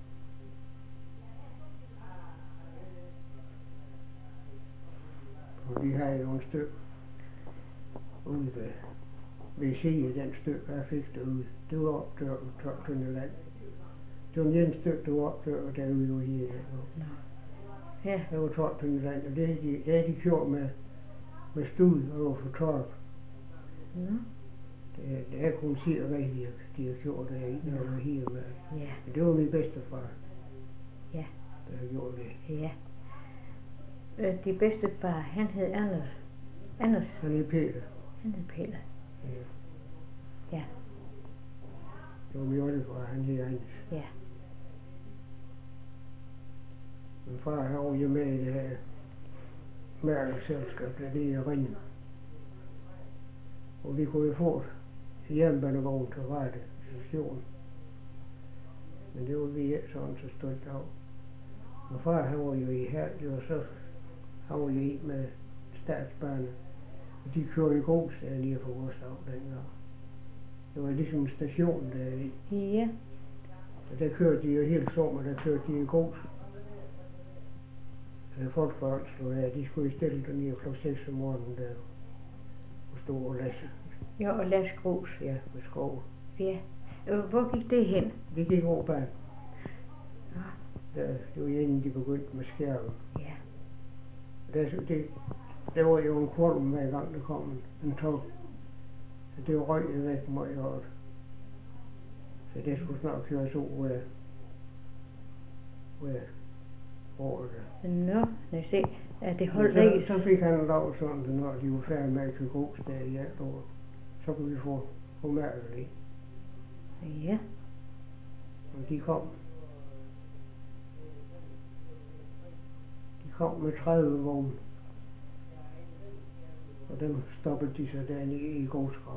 Speaker 1: Og de havde jo et stykke ude ved, ved siden af den stykke, jeg fik derude. Det var opdørt med tolv tønder land. Det var den ene stykke, der var opdørt derude jo her.
Speaker 2: Nå. Ja.
Speaker 1: Det var tolv tønder land, og det har de, det har de gjort med, med stud over for torp.
Speaker 2: Nå.
Speaker 1: Det, det er kun siger rigtigt, de har gjort det her, når var her med.
Speaker 2: Ja.
Speaker 1: Men det var min bedstefar,
Speaker 2: Ja.
Speaker 1: der har gjort det.
Speaker 2: Ja. Øh, de bedste far, han hed Anders. Anders,
Speaker 1: Han er Peter.
Speaker 2: han hed Peter.
Speaker 1: Ja.
Speaker 2: Ja.
Speaker 1: Det var min oldefar, han hed Anders.
Speaker 2: Ja.
Speaker 1: Min far han var jo med i det her mærkeselskab, der det er Rinde. Og vi kunne jo få et jernbanevogn til Rette station. Men det var vi ikke sådan så stolt af. Min far han var jo i her, det var så, han var jo i med statsbaner. Og de kørte i grus der lige for vores af dengang. Det var ligesom en station der i.
Speaker 2: Ja.
Speaker 1: Og der kørte de jo helt sommer, der kørte de i grus. Så folk fra Ølslo her, de skulle i stille dernede klokken seks om morgenen der. Og stå og læse.
Speaker 2: Ja, og Lars Grus.
Speaker 1: Ja, med skov.
Speaker 2: Ja. Øh, hvor gik det hen?
Speaker 1: Det gik over bag.
Speaker 2: Nå.
Speaker 1: Der, det var inden de begyndte med skærmen.
Speaker 2: Ja.
Speaker 1: Der, det, der var jo en kvolm hver gang der kom en, en tog. Så det var røget væk meget hårdt. Så det skulle snart køres over hver, hver år der.
Speaker 2: Nå, lad os se. Ja, det holdt
Speaker 1: Så,
Speaker 2: ikke.
Speaker 1: så fik han lov sådan, at når de var færdige med at købe grus der i alt år, så kunne vi få, få mærket det.
Speaker 2: Ja.
Speaker 1: Og de kom. De kom med tredive vogne. Og dem stoppede de så derinde i, i grusgrav.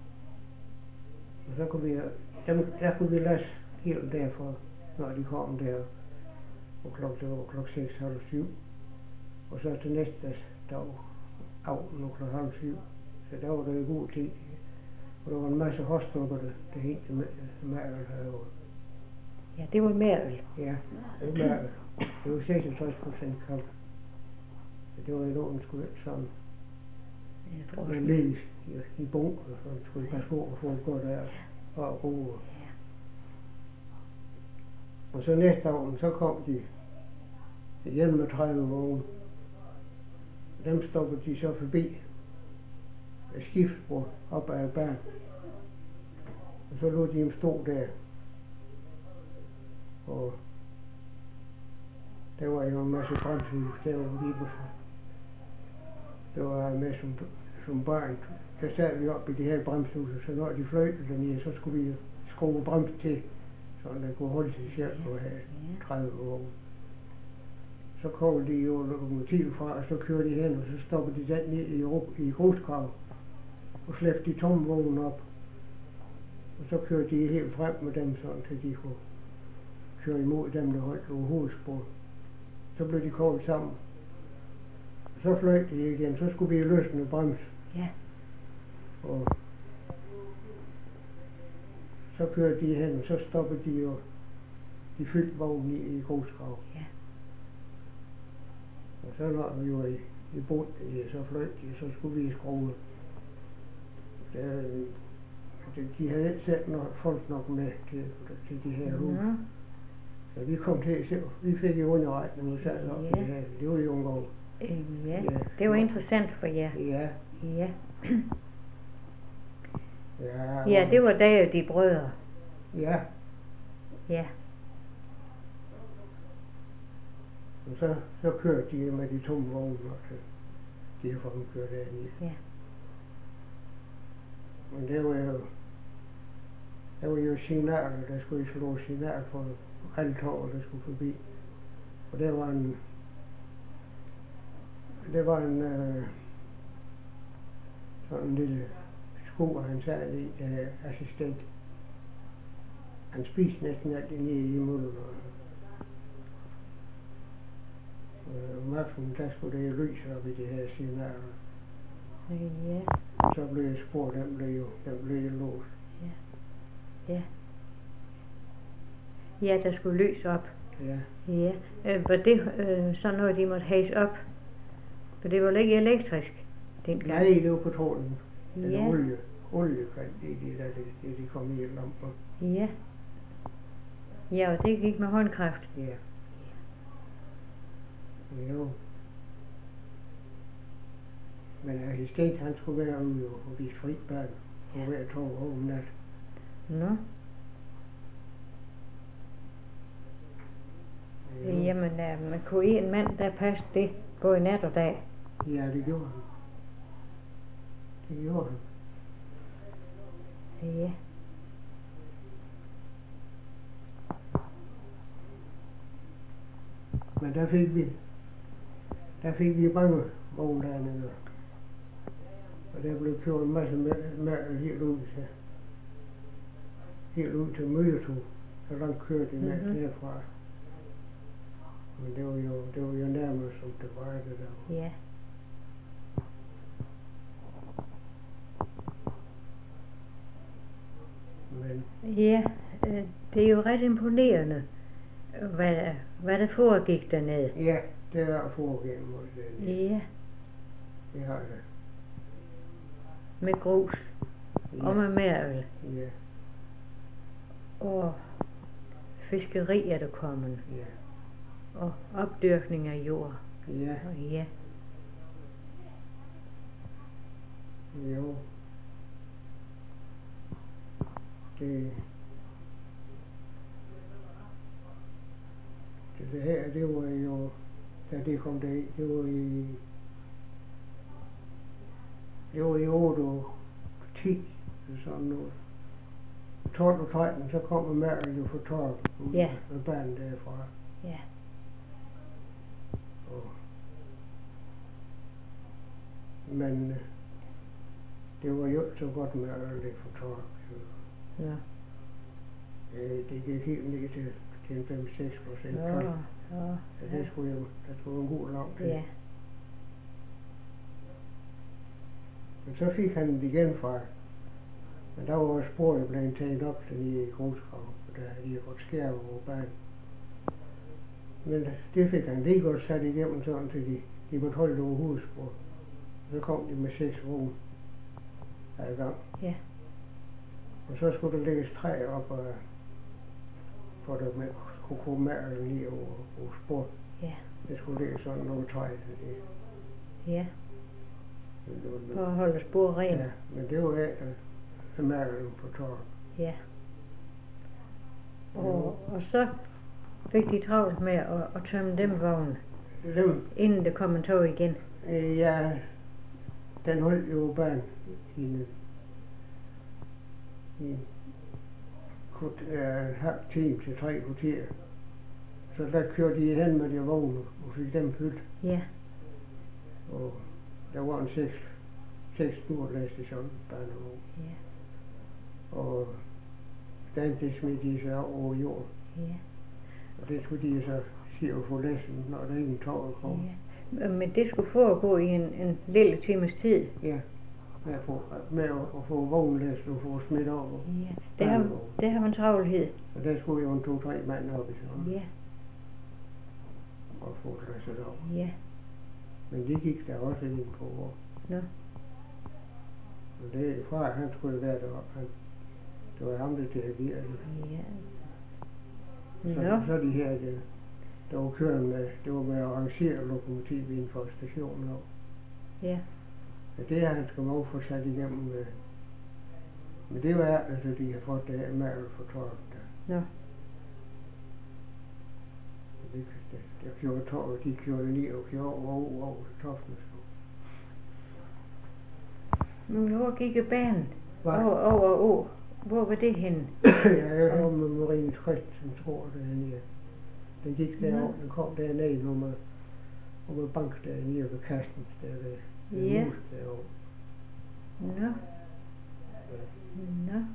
Speaker 1: Og så kunne vi, dem, der kunne vi læse helt derfor, når de kom der. Og klokken, det var klokken seks, halv syv. Og så til næste dag, aften klokken halv syv. Så der var det god tid. Og der var en masse hårstopper, der, der hængte med, med herovre.
Speaker 2: Ja, det var Merkel.
Speaker 1: Ja, det var mærket. Det var seksogtres procent kalk. Så det var jo nogen, der skulle sådan
Speaker 2: Jeg tror,
Speaker 1: med ledes i, i bunker, så man skulle passe på at få et godt af og ro.
Speaker 2: Ja.
Speaker 1: Og så næste aften, så kom de igen med tredive vogne. Dem stoppede de så forbi. et skibsspor op ad banen. Og så lå de dem stå der. Og der var jo en masse bremsehus der var lige på. Der var med som, som barn. Der sad vi op i de her bremsehus, så når de fløjtede dernede, så skulle vi skrue brems til, så den kunne holde sig selv og have tredive år. Så kom de jo lokomotiv fra, og så kørte de hen, og så stoppede de den ned i, i grusgrav, og slæbte de tomme vognen op. Og så kørte de helt frem med dem, sådan, så de kunne køre imod dem, der holdt over hovedspor. Så blev de koblet sammen. Og så fløj de igen, så skulle vi løsne brems.
Speaker 2: Ja.
Speaker 1: Og så kørte de hen, og så stoppede de jo, de fyldte vognen i, i grusgrav.
Speaker 2: Ja.
Speaker 1: Og så når vi var i, i bund, så fløj de, så skulle vi skrue. Der, de, de havde ikke selv nok, folk nok med til, til de her hus.
Speaker 2: Mm.
Speaker 1: Så vi kom til at se, vi fik jo underretning, og sad op
Speaker 2: Ja.
Speaker 1: i det her. Det var jo en gang.
Speaker 2: Øh, ja.
Speaker 1: Ja.
Speaker 2: Det var interessant for jer.
Speaker 1: Ja.
Speaker 2: Ja.
Speaker 1: Ja,
Speaker 2: Ja, det var der de brødre.
Speaker 1: Ja,
Speaker 2: Ja.
Speaker 1: og så, så kørte de med de tomme vogne, og så de har fået kørt dernede.
Speaker 2: Ja.
Speaker 1: Men det var jo, der var jo signaler, der skulle slå signal for alle tog, der skulle forbi. Og der var en, det var en, øh, sådan en lille sko, han sad i, øh, assistent. Han spiste næsten altid nede i munden. Og om aftenen, der skulle det lys op i de her signaler.
Speaker 2: Ja.
Speaker 1: Så blev jeg spurgt, den blev jo, den blev jo låst.
Speaker 2: Ja. Ja. Ja, der skulle lys op.
Speaker 1: Ja.
Speaker 2: Ja. Øh, var det øh, sådan noget, de måtte hase op? For det var ikke elektrisk dengang.
Speaker 1: Nej, det var på tråden. Eller
Speaker 2: Ja.
Speaker 1: olie. Olie, det de der, det, det de kom i lamper.
Speaker 2: Ja. Ja, og det gik med håndkraft.
Speaker 1: Ja. Jo. Men assistent, han skulle være ude og vise fri bag på hver tog om nat.
Speaker 2: Nå.
Speaker 1: Jo.
Speaker 2: Jamen, øh, man kunne en mand, der passede det både nat og dag.
Speaker 1: Ja, det gjorde han. Det gjorde han.
Speaker 2: Ja.
Speaker 1: Men der fik vi, der fik vi mange vogne dernede. Og der blev kørt en masse mærker helt ud til, helt ud til Møgetog. Så langt kørte de mærker
Speaker 2: Mhm.
Speaker 1: derfra. Men det var jo, det var jo nærmest som det var, det der.
Speaker 2: Ja.
Speaker 1: Men
Speaker 2: Ja, øh, det er jo ret imponerende, hvad, hvad der foregik dernede.
Speaker 1: ja, det er foregået mod det.
Speaker 2: Ja,
Speaker 1: Det har det.
Speaker 2: med grus og
Speaker 1: Ja,
Speaker 2: med mærvel
Speaker 1: ja,
Speaker 2: og fiskeri er der kommet
Speaker 1: ja,
Speaker 2: og opdyrkning af jord.
Speaker 1: ja,
Speaker 2: Og ja,
Speaker 1: jo. Det, det, det her, det var jo, da det kom deri, det var i, det var i otte og ti, sådan noget. tolv og tretten, så kom Mærken jo for tolv ud
Speaker 2: Ja.
Speaker 1: med banen derfra.
Speaker 2: ja,
Speaker 1: Og, men øh, det var jo ikke så godt med øl for tolv.
Speaker 2: nå,
Speaker 1: Øh, det gik helt ned til, til en fem seks procent
Speaker 2: nå,
Speaker 1: kalk.
Speaker 2: nå,
Speaker 1: Så det skulle jo, der skulle en god lang til.
Speaker 2: ja,
Speaker 1: Men så fik han den igen fra, men der var sporet blevet taget op til nede i grusgraven, og der havde de fået skær over banen. Men det fik han lige godt sat igennem sådan, til de, de måtte holde over hovedspor. Så kom de med seks vogne ad gang.
Speaker 2: ja,
Speaker 1: Og så skulle der lægges træ op, og for at man kunne komme mærke lige over, over spor.
Speaker 2: ja,
Speaker 1: Det skulle ligge sådan noget træ. Så det,
Speaker 2: ja, For at holde spor rent.
Speaker 1: Ja, men det var ikke uh, mærken på torvet.
Speaker 2: Ja. Og, og så fik de travlt med at, at tømme dem vogne,
Speaker 1: Dem,
Speaker 2: inden der kom en tog igen.
Speaker 1: øh, ja, den holdt jo bare i en, i en kvart- øh, halv time til tre kvarter. Så der kørte de hen med de vogne og fik dem fyldt.
Speaker 2: Ja,
Speaker 1: Og der var en seks, seks store ladestationer, barnevogn.
Speaker 2: ja,
Speaker 1: Og den det smidt de så over jorden.
Speaker 2: ja,
Speaker 1: Og det skulle de så sige at få læsen, når der ingen tog kom.
Speaker 2: ja. Men det skulle foregå i en, en lille times tid.
Speaker 1: Ja, med at få, med at, at få vognlæst og få smidt over.
Speaker 2: Ja, det har, det har man travlhed.
Speaker 1: Og der skulle jo en to-tre mand op i sådan.
Speaker 2: Ja,
Speaker 1: Og få det læsset over.
Speaker 2: ja,
Speaker 1: Men de gik der også ind på. Og,
Speaker 2: nå,
Speaker 1: og det er fra, han skulle være deroppe. Han, det var ham, der dirigerede det.
Speaker 2: ja.
Speaker 1: Så,
Speaker 2: Nå,
Speaker 1: så de her, det, der var kørende med, det var med at arrangere lokomotiv inden for stationen. Og,
Speaker 2: ja,
Speaker 1: ja, det er han skal nok få sat igennem med. Men det var altså, de har fået det her mærke for torvet der.
Speaker 2: nå,
Speaker 1: Det, det, det gjorde torvet, de gjorde lige og gjorde over, over, over til Toftnes.
Speaker 2: men hvor gik banen?
Speaker 1: Hvad?
Speaker 2: Over, over, over. Hvor var det henne?
Speaker 1: Ja, jeg var med Marie Christensen, tror jeg, det her. Den gik derovre, den kom dernede, når man, når man bank dernede ved kassen, der ved, ved
Speaker 2: Ja.
Speaker 1: huset derovre.
Speaker 2: Nå, nå.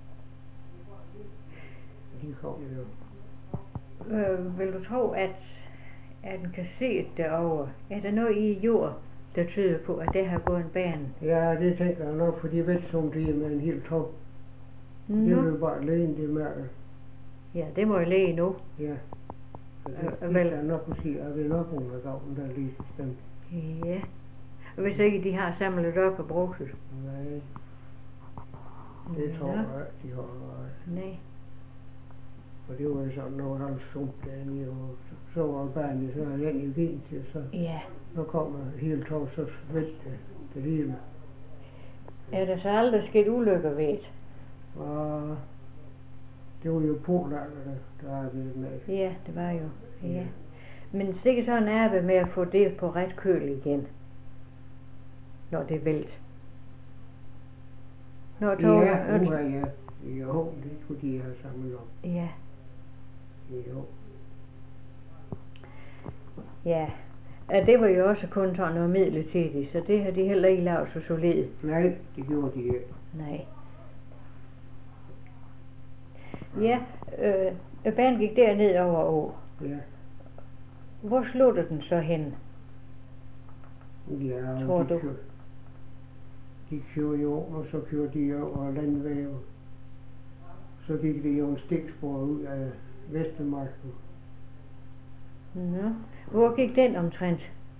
Speaker 1: De kom jo.
Speaker 2: Øh, vil du tro, at, at den kan se det derovre? Er der noget i jord, der tyder på, at det har gået en bane?
Speaker 1: Ja, det tænker jeg nok, for de ved som de er med en helt top. Det er
Speaker 2: Nå,
Speaker 1: jo bare alene, det mærker.
Speaker 2: ja, det må jeg læge nu.
Speaker 1: Ja. Så det,
Speaker 2: Øh,
Speaker 1: det
Speaker 2: vel-
Speaker 1: kan jeg nok kunne sige, at det er nok under gavnen, der er lige bestemt.
Speaker 2: Ja. Og hvis ikke de har samlet op og brugt det?
Speaker 1: Nej, det tror
Speaker 2: Nå,
Speaker 1: jeg ikke, de har. Nej.
Speaker 2: nej.
Speaker 1: Og det var jo sådan noget halvt sump derinde, og så, så var barnet så den i vin til, så
Speaker 2: Ja.
Speaker 1: så kommer hele tog, så vælte det, det hele.
Speaker 2: Er der så aldrig sket ulykker ved det?
Speaker 1: Og det var jo polakker, der, der arbejdede med.
Speaker 2: Ja, det var jo. Ja. Men sikkert sådan er det med at få det på ret køl igen. Når det er vælt. Når tog,
Speaker 1: Ja, uha, ja. Jo, det skulle de have samlet op.
Speaker 2: ja,
Speaker 1: Jo.
Speaker 2: ja. Ja, det var jo også kun sådan noget midlertidigt, så det har de heller ikke lavet så solidt.
Speaker 1: Nej, det gjorde de ikke.
Speaker 2: Nej. Ja, øh, banen gik derned over å.
Speaker 1: Ja.
Speaker 2: Hvor slutter den så hen?
Speaker 1: Ja,
Speaker 2: Tror
Speaker 1: de
Speaker 2: du?
Speaker 1: Kørte, de kørte jo, og så kørte de over landvæv. Så gik det jo en stikspor ud af Vestermarken.
Speaker 2: Nå. Hvor gik den omtrent?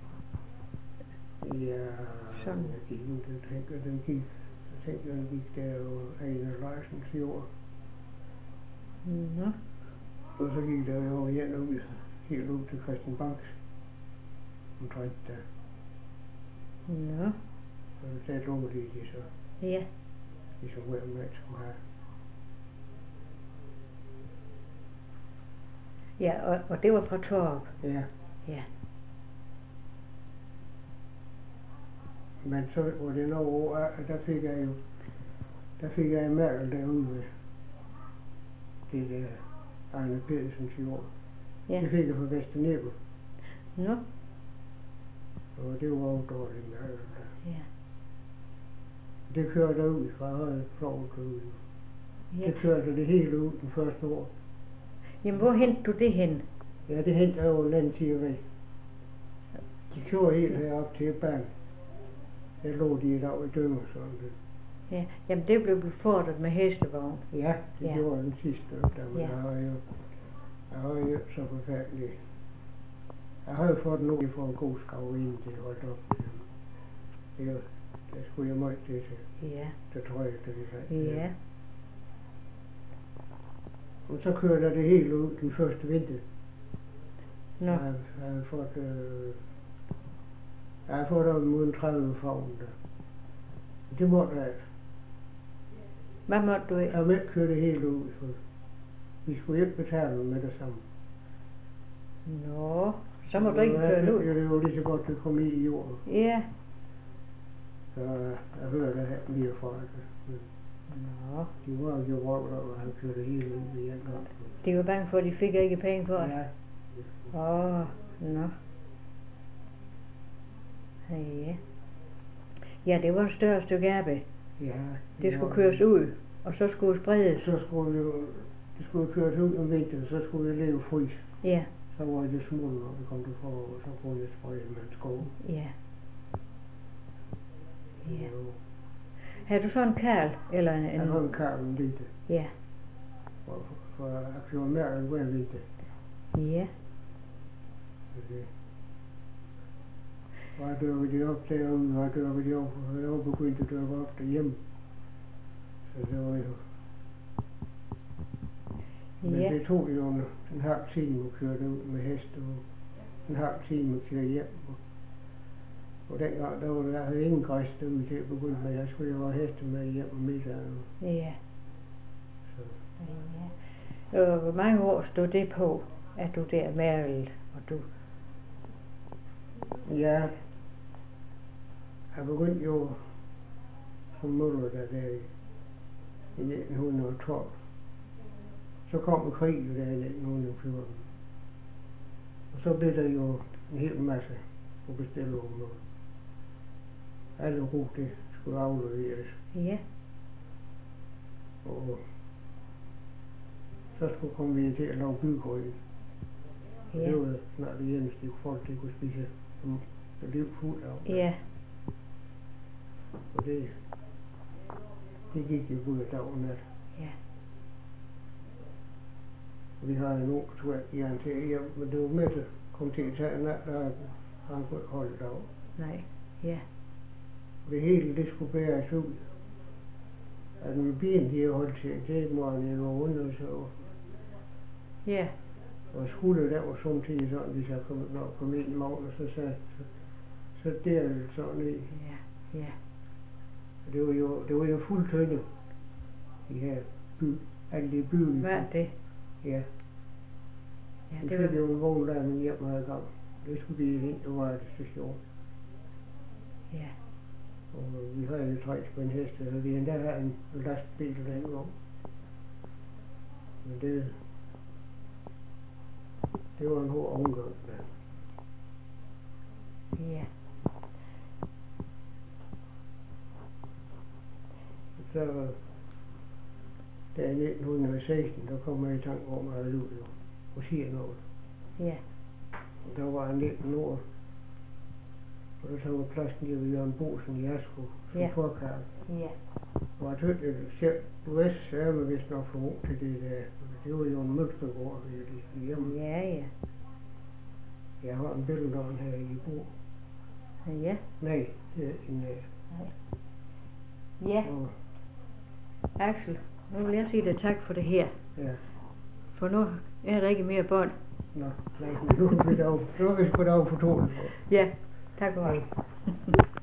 Speaker 1: Ja,
Speaker 2: Sådan.
Speaker 1: jeg gik, den tænker, den gik, jeg tænker, den gik der jo Ejner Larsens jord.
Speaker 2: Nå.
Speaker 1: Og så gik der jo igen ud, helt ud til Christian Banks. Omtrent der.
Speaker 2: Nå.
Speaker 1: Og der lå de, de så,
Speaker 2: Ja.
Speaker 1: de så hver mand skulle have.
Speaker 2: Ja, og, og det var fra Torp.
Speaker 1: Ja,
Speaker 2: Ja.
Speaker 1: men så var det nogle år, at der fik jeg jo, der fik jeg en mærke derude ved det der Arne Pedersens jord.
Speaker 2: Ja.
Speaker 1: Det fik jeg fra Vesternæbel,
Speaker 2: Nå.
Speaker 1: og det var jo dårligt mærke der.
Speaker 2: Ja.
Speaker 1: Det kørte ud fra højde flot ud.
Speaker 2: Ja.
Speaker 1: Det kørte det hele ud den første år.
Speaker 2: Jamen, hvor hentede du det hen?
Speaker 1: Ja, det hentede over den side væk. De kørte helt herop til banen. Der lå de i dag i døgn og sådan det.
Speaker 2: Ja. Jamen, det blev befordret med hestevogn.
Speaker 1: Ja, det
Speaker 2: Ja.
Speaker 1: gjorde den sidste der, men
Speaker 2: Ja.
Speaker 1: jeg har jo, jeg har jo så forfærdeligt. Jeg har jo fået noget for en god skav inden det holdt op. Det, er jo- der skulle jeg meget til til,
Speaker 2: Ja.
Speaker 1: til trøje, det vi sagde.
Speaker 2: Ja.
Speaker 1: Og så kørte jeg det hele ud den første vinter.
Speaker 2: Nå.
Speaker 1: Jeg har, jeg har fået øh, Jeg har fået op imod en tredive favn der. Det måtte jeg.
Speaker 2: Hvad måtte du ikke?
Speaker 1: Jeg vil ikke køre det helt ud, for vi skulle ikke betale med det samme.
Speaker 2: Nå, så må du ikke køre det ud.
Speaker 1: Det er jo lige så godt, det kom i i jorden.
Speaker 2: Ja.
Speaker 1: Så jeg hører det her mere fra det.
Speaker 2: Nå.
Speaker 1: De var jo røvlet over, at han kørte det hele ud i en gang.
Speaker 2: De var bange for, at de fik ikke penge for det?
Speaker 1: Ja.
Speaker 2: Åh, oh, nå. Ja. Ja, det var et større stykke arbejde.
Speaker 1: Ja.
Speaker 2: Det skulle køres ud, og så skulle det spredes.
Speaker 1: Så skulle det jo, det skulle køres ud om vinteren, så skulle det leve frys.
Speaker 2: Ja.
Speaker 1: Så var det smuld, når vi kom til forår, så kunne jeg sprede med en skov.
Speaker 2: Ja. Ja. Har du sådan en kærl, eller en...
Speaker 1: Jeg har en kærl, en lite.
Speaker 2: Ja.
Speaker 1: For, for aktion mere end en lite.
Speaker 2: Ja.
Speaker 1: Okay. Og jeg dør de op derude, og jeg dør de op, og jeg var begyndt at døre op derhjemme. Så det var jo... Men
Speaker 2: Ja.
Speaker 1: det tog jo en, en halv time at køre ud med hest, og en halv time at køre hjem. Og, og dengang, der var der, jeg havde ingen græs derude til at begynde med. Jeg skulle jo have heste med hjem og middag.
Speaker 2: Ja.
Speaker 1: Så.
Speaker 2: Ja. Og hvor mange år stod det på, at du der mærket, og du...
Speaker 1: Ja, jeg begyndte jo som møller der, der i, i nitten tolv. Så kom en krig jo der i nitten fjorten. Og så blev der jo en hel masse på bestillerummet. Alle ro, det skulle afleveres.
Speaker 2: Ja.
Speaker 1: Og så skulle komme vi til at lave bygrøn.
Speaker 2: Ja.
Speaker 1: Det var snart det eneste folk, de kunne spise som liv fuld af.
Speaker 2: Ja.
Speaker 1: Og det, det gik jo ud af dag og nat.
Speaker 2: Ja.
Speaker 1: Og vi har en ung tvær i han til hjem, men det var med til at komme til at tage en nat, der han kunne ikke holde dag.
Speaker 2: Nej. Ja.
Speaker 1: Og det hele, det skulle bæres ud. At min ben, de har holdt til, det må han jo undre sig over.
Speaker 2: Ja.
Speaker 1: Og skulle der var samtidig sådan, hvis jeg kom, når jeg kom ind i morgen, og så sagde så, så der det sådan ned.
Speaker 2: Ja. Ja.
Speaker 1: Og det var jo, det var jo fuld tønde. De her by, alle de byer.
Speaker 2: Hvad er det?
Speaker 1: Ja.
Speaker 2: Ja,
Speaker 1: Vi
Speaker 2: det
Speaker 1: fik
Speaker 2: var...
Speaker 1: jo en vogn der med hjem og gang. Det skulle vi ind og være til station.
Speaker 2: Ja.
Speaker 1: Og vi havde jo tre på en hest, og vi endda havde en lastbil dengang. Men det, det var en hård omgang. Der.
Speaker 2: Ja.
Speaker 1: Så der i nitten seksten, der kom jeg i tanke om, at jeg løb jo og siger noget.
Speaker 2: Ja.
Speaker 1: Der var jeg nitten år. Og der tog jeg pladsen der ved Jørgen Bosen i Asko som
Speaker 2: Ja.
Speaker 1: forkærl.
Speaker 2: Ja.
Speaker 1: Og jeg tødte det selv på vest, så er man vist nok for ung til det der. Det var jo en mønstergård ved hjemme.
Speaker 2: Ja, ja.
Speaker 1: Jeg har en billede af den her i bord.
Speaker 2: Ja.
Speaker 1: Nej, det er en...
Speaker 2: Nej. Ja.
Speaker 1: Og,
Speaker 2: Axel, nu vil jeg sige dig tak for det her.
Speaker 1: ja.
Speaker 2: For nu er der ikke mere bånd.
Speaker 1: Nå, nej, men nu er vi dog, nu er vi sgu dog fortålet.
Speaker 2: Ja, tak for det.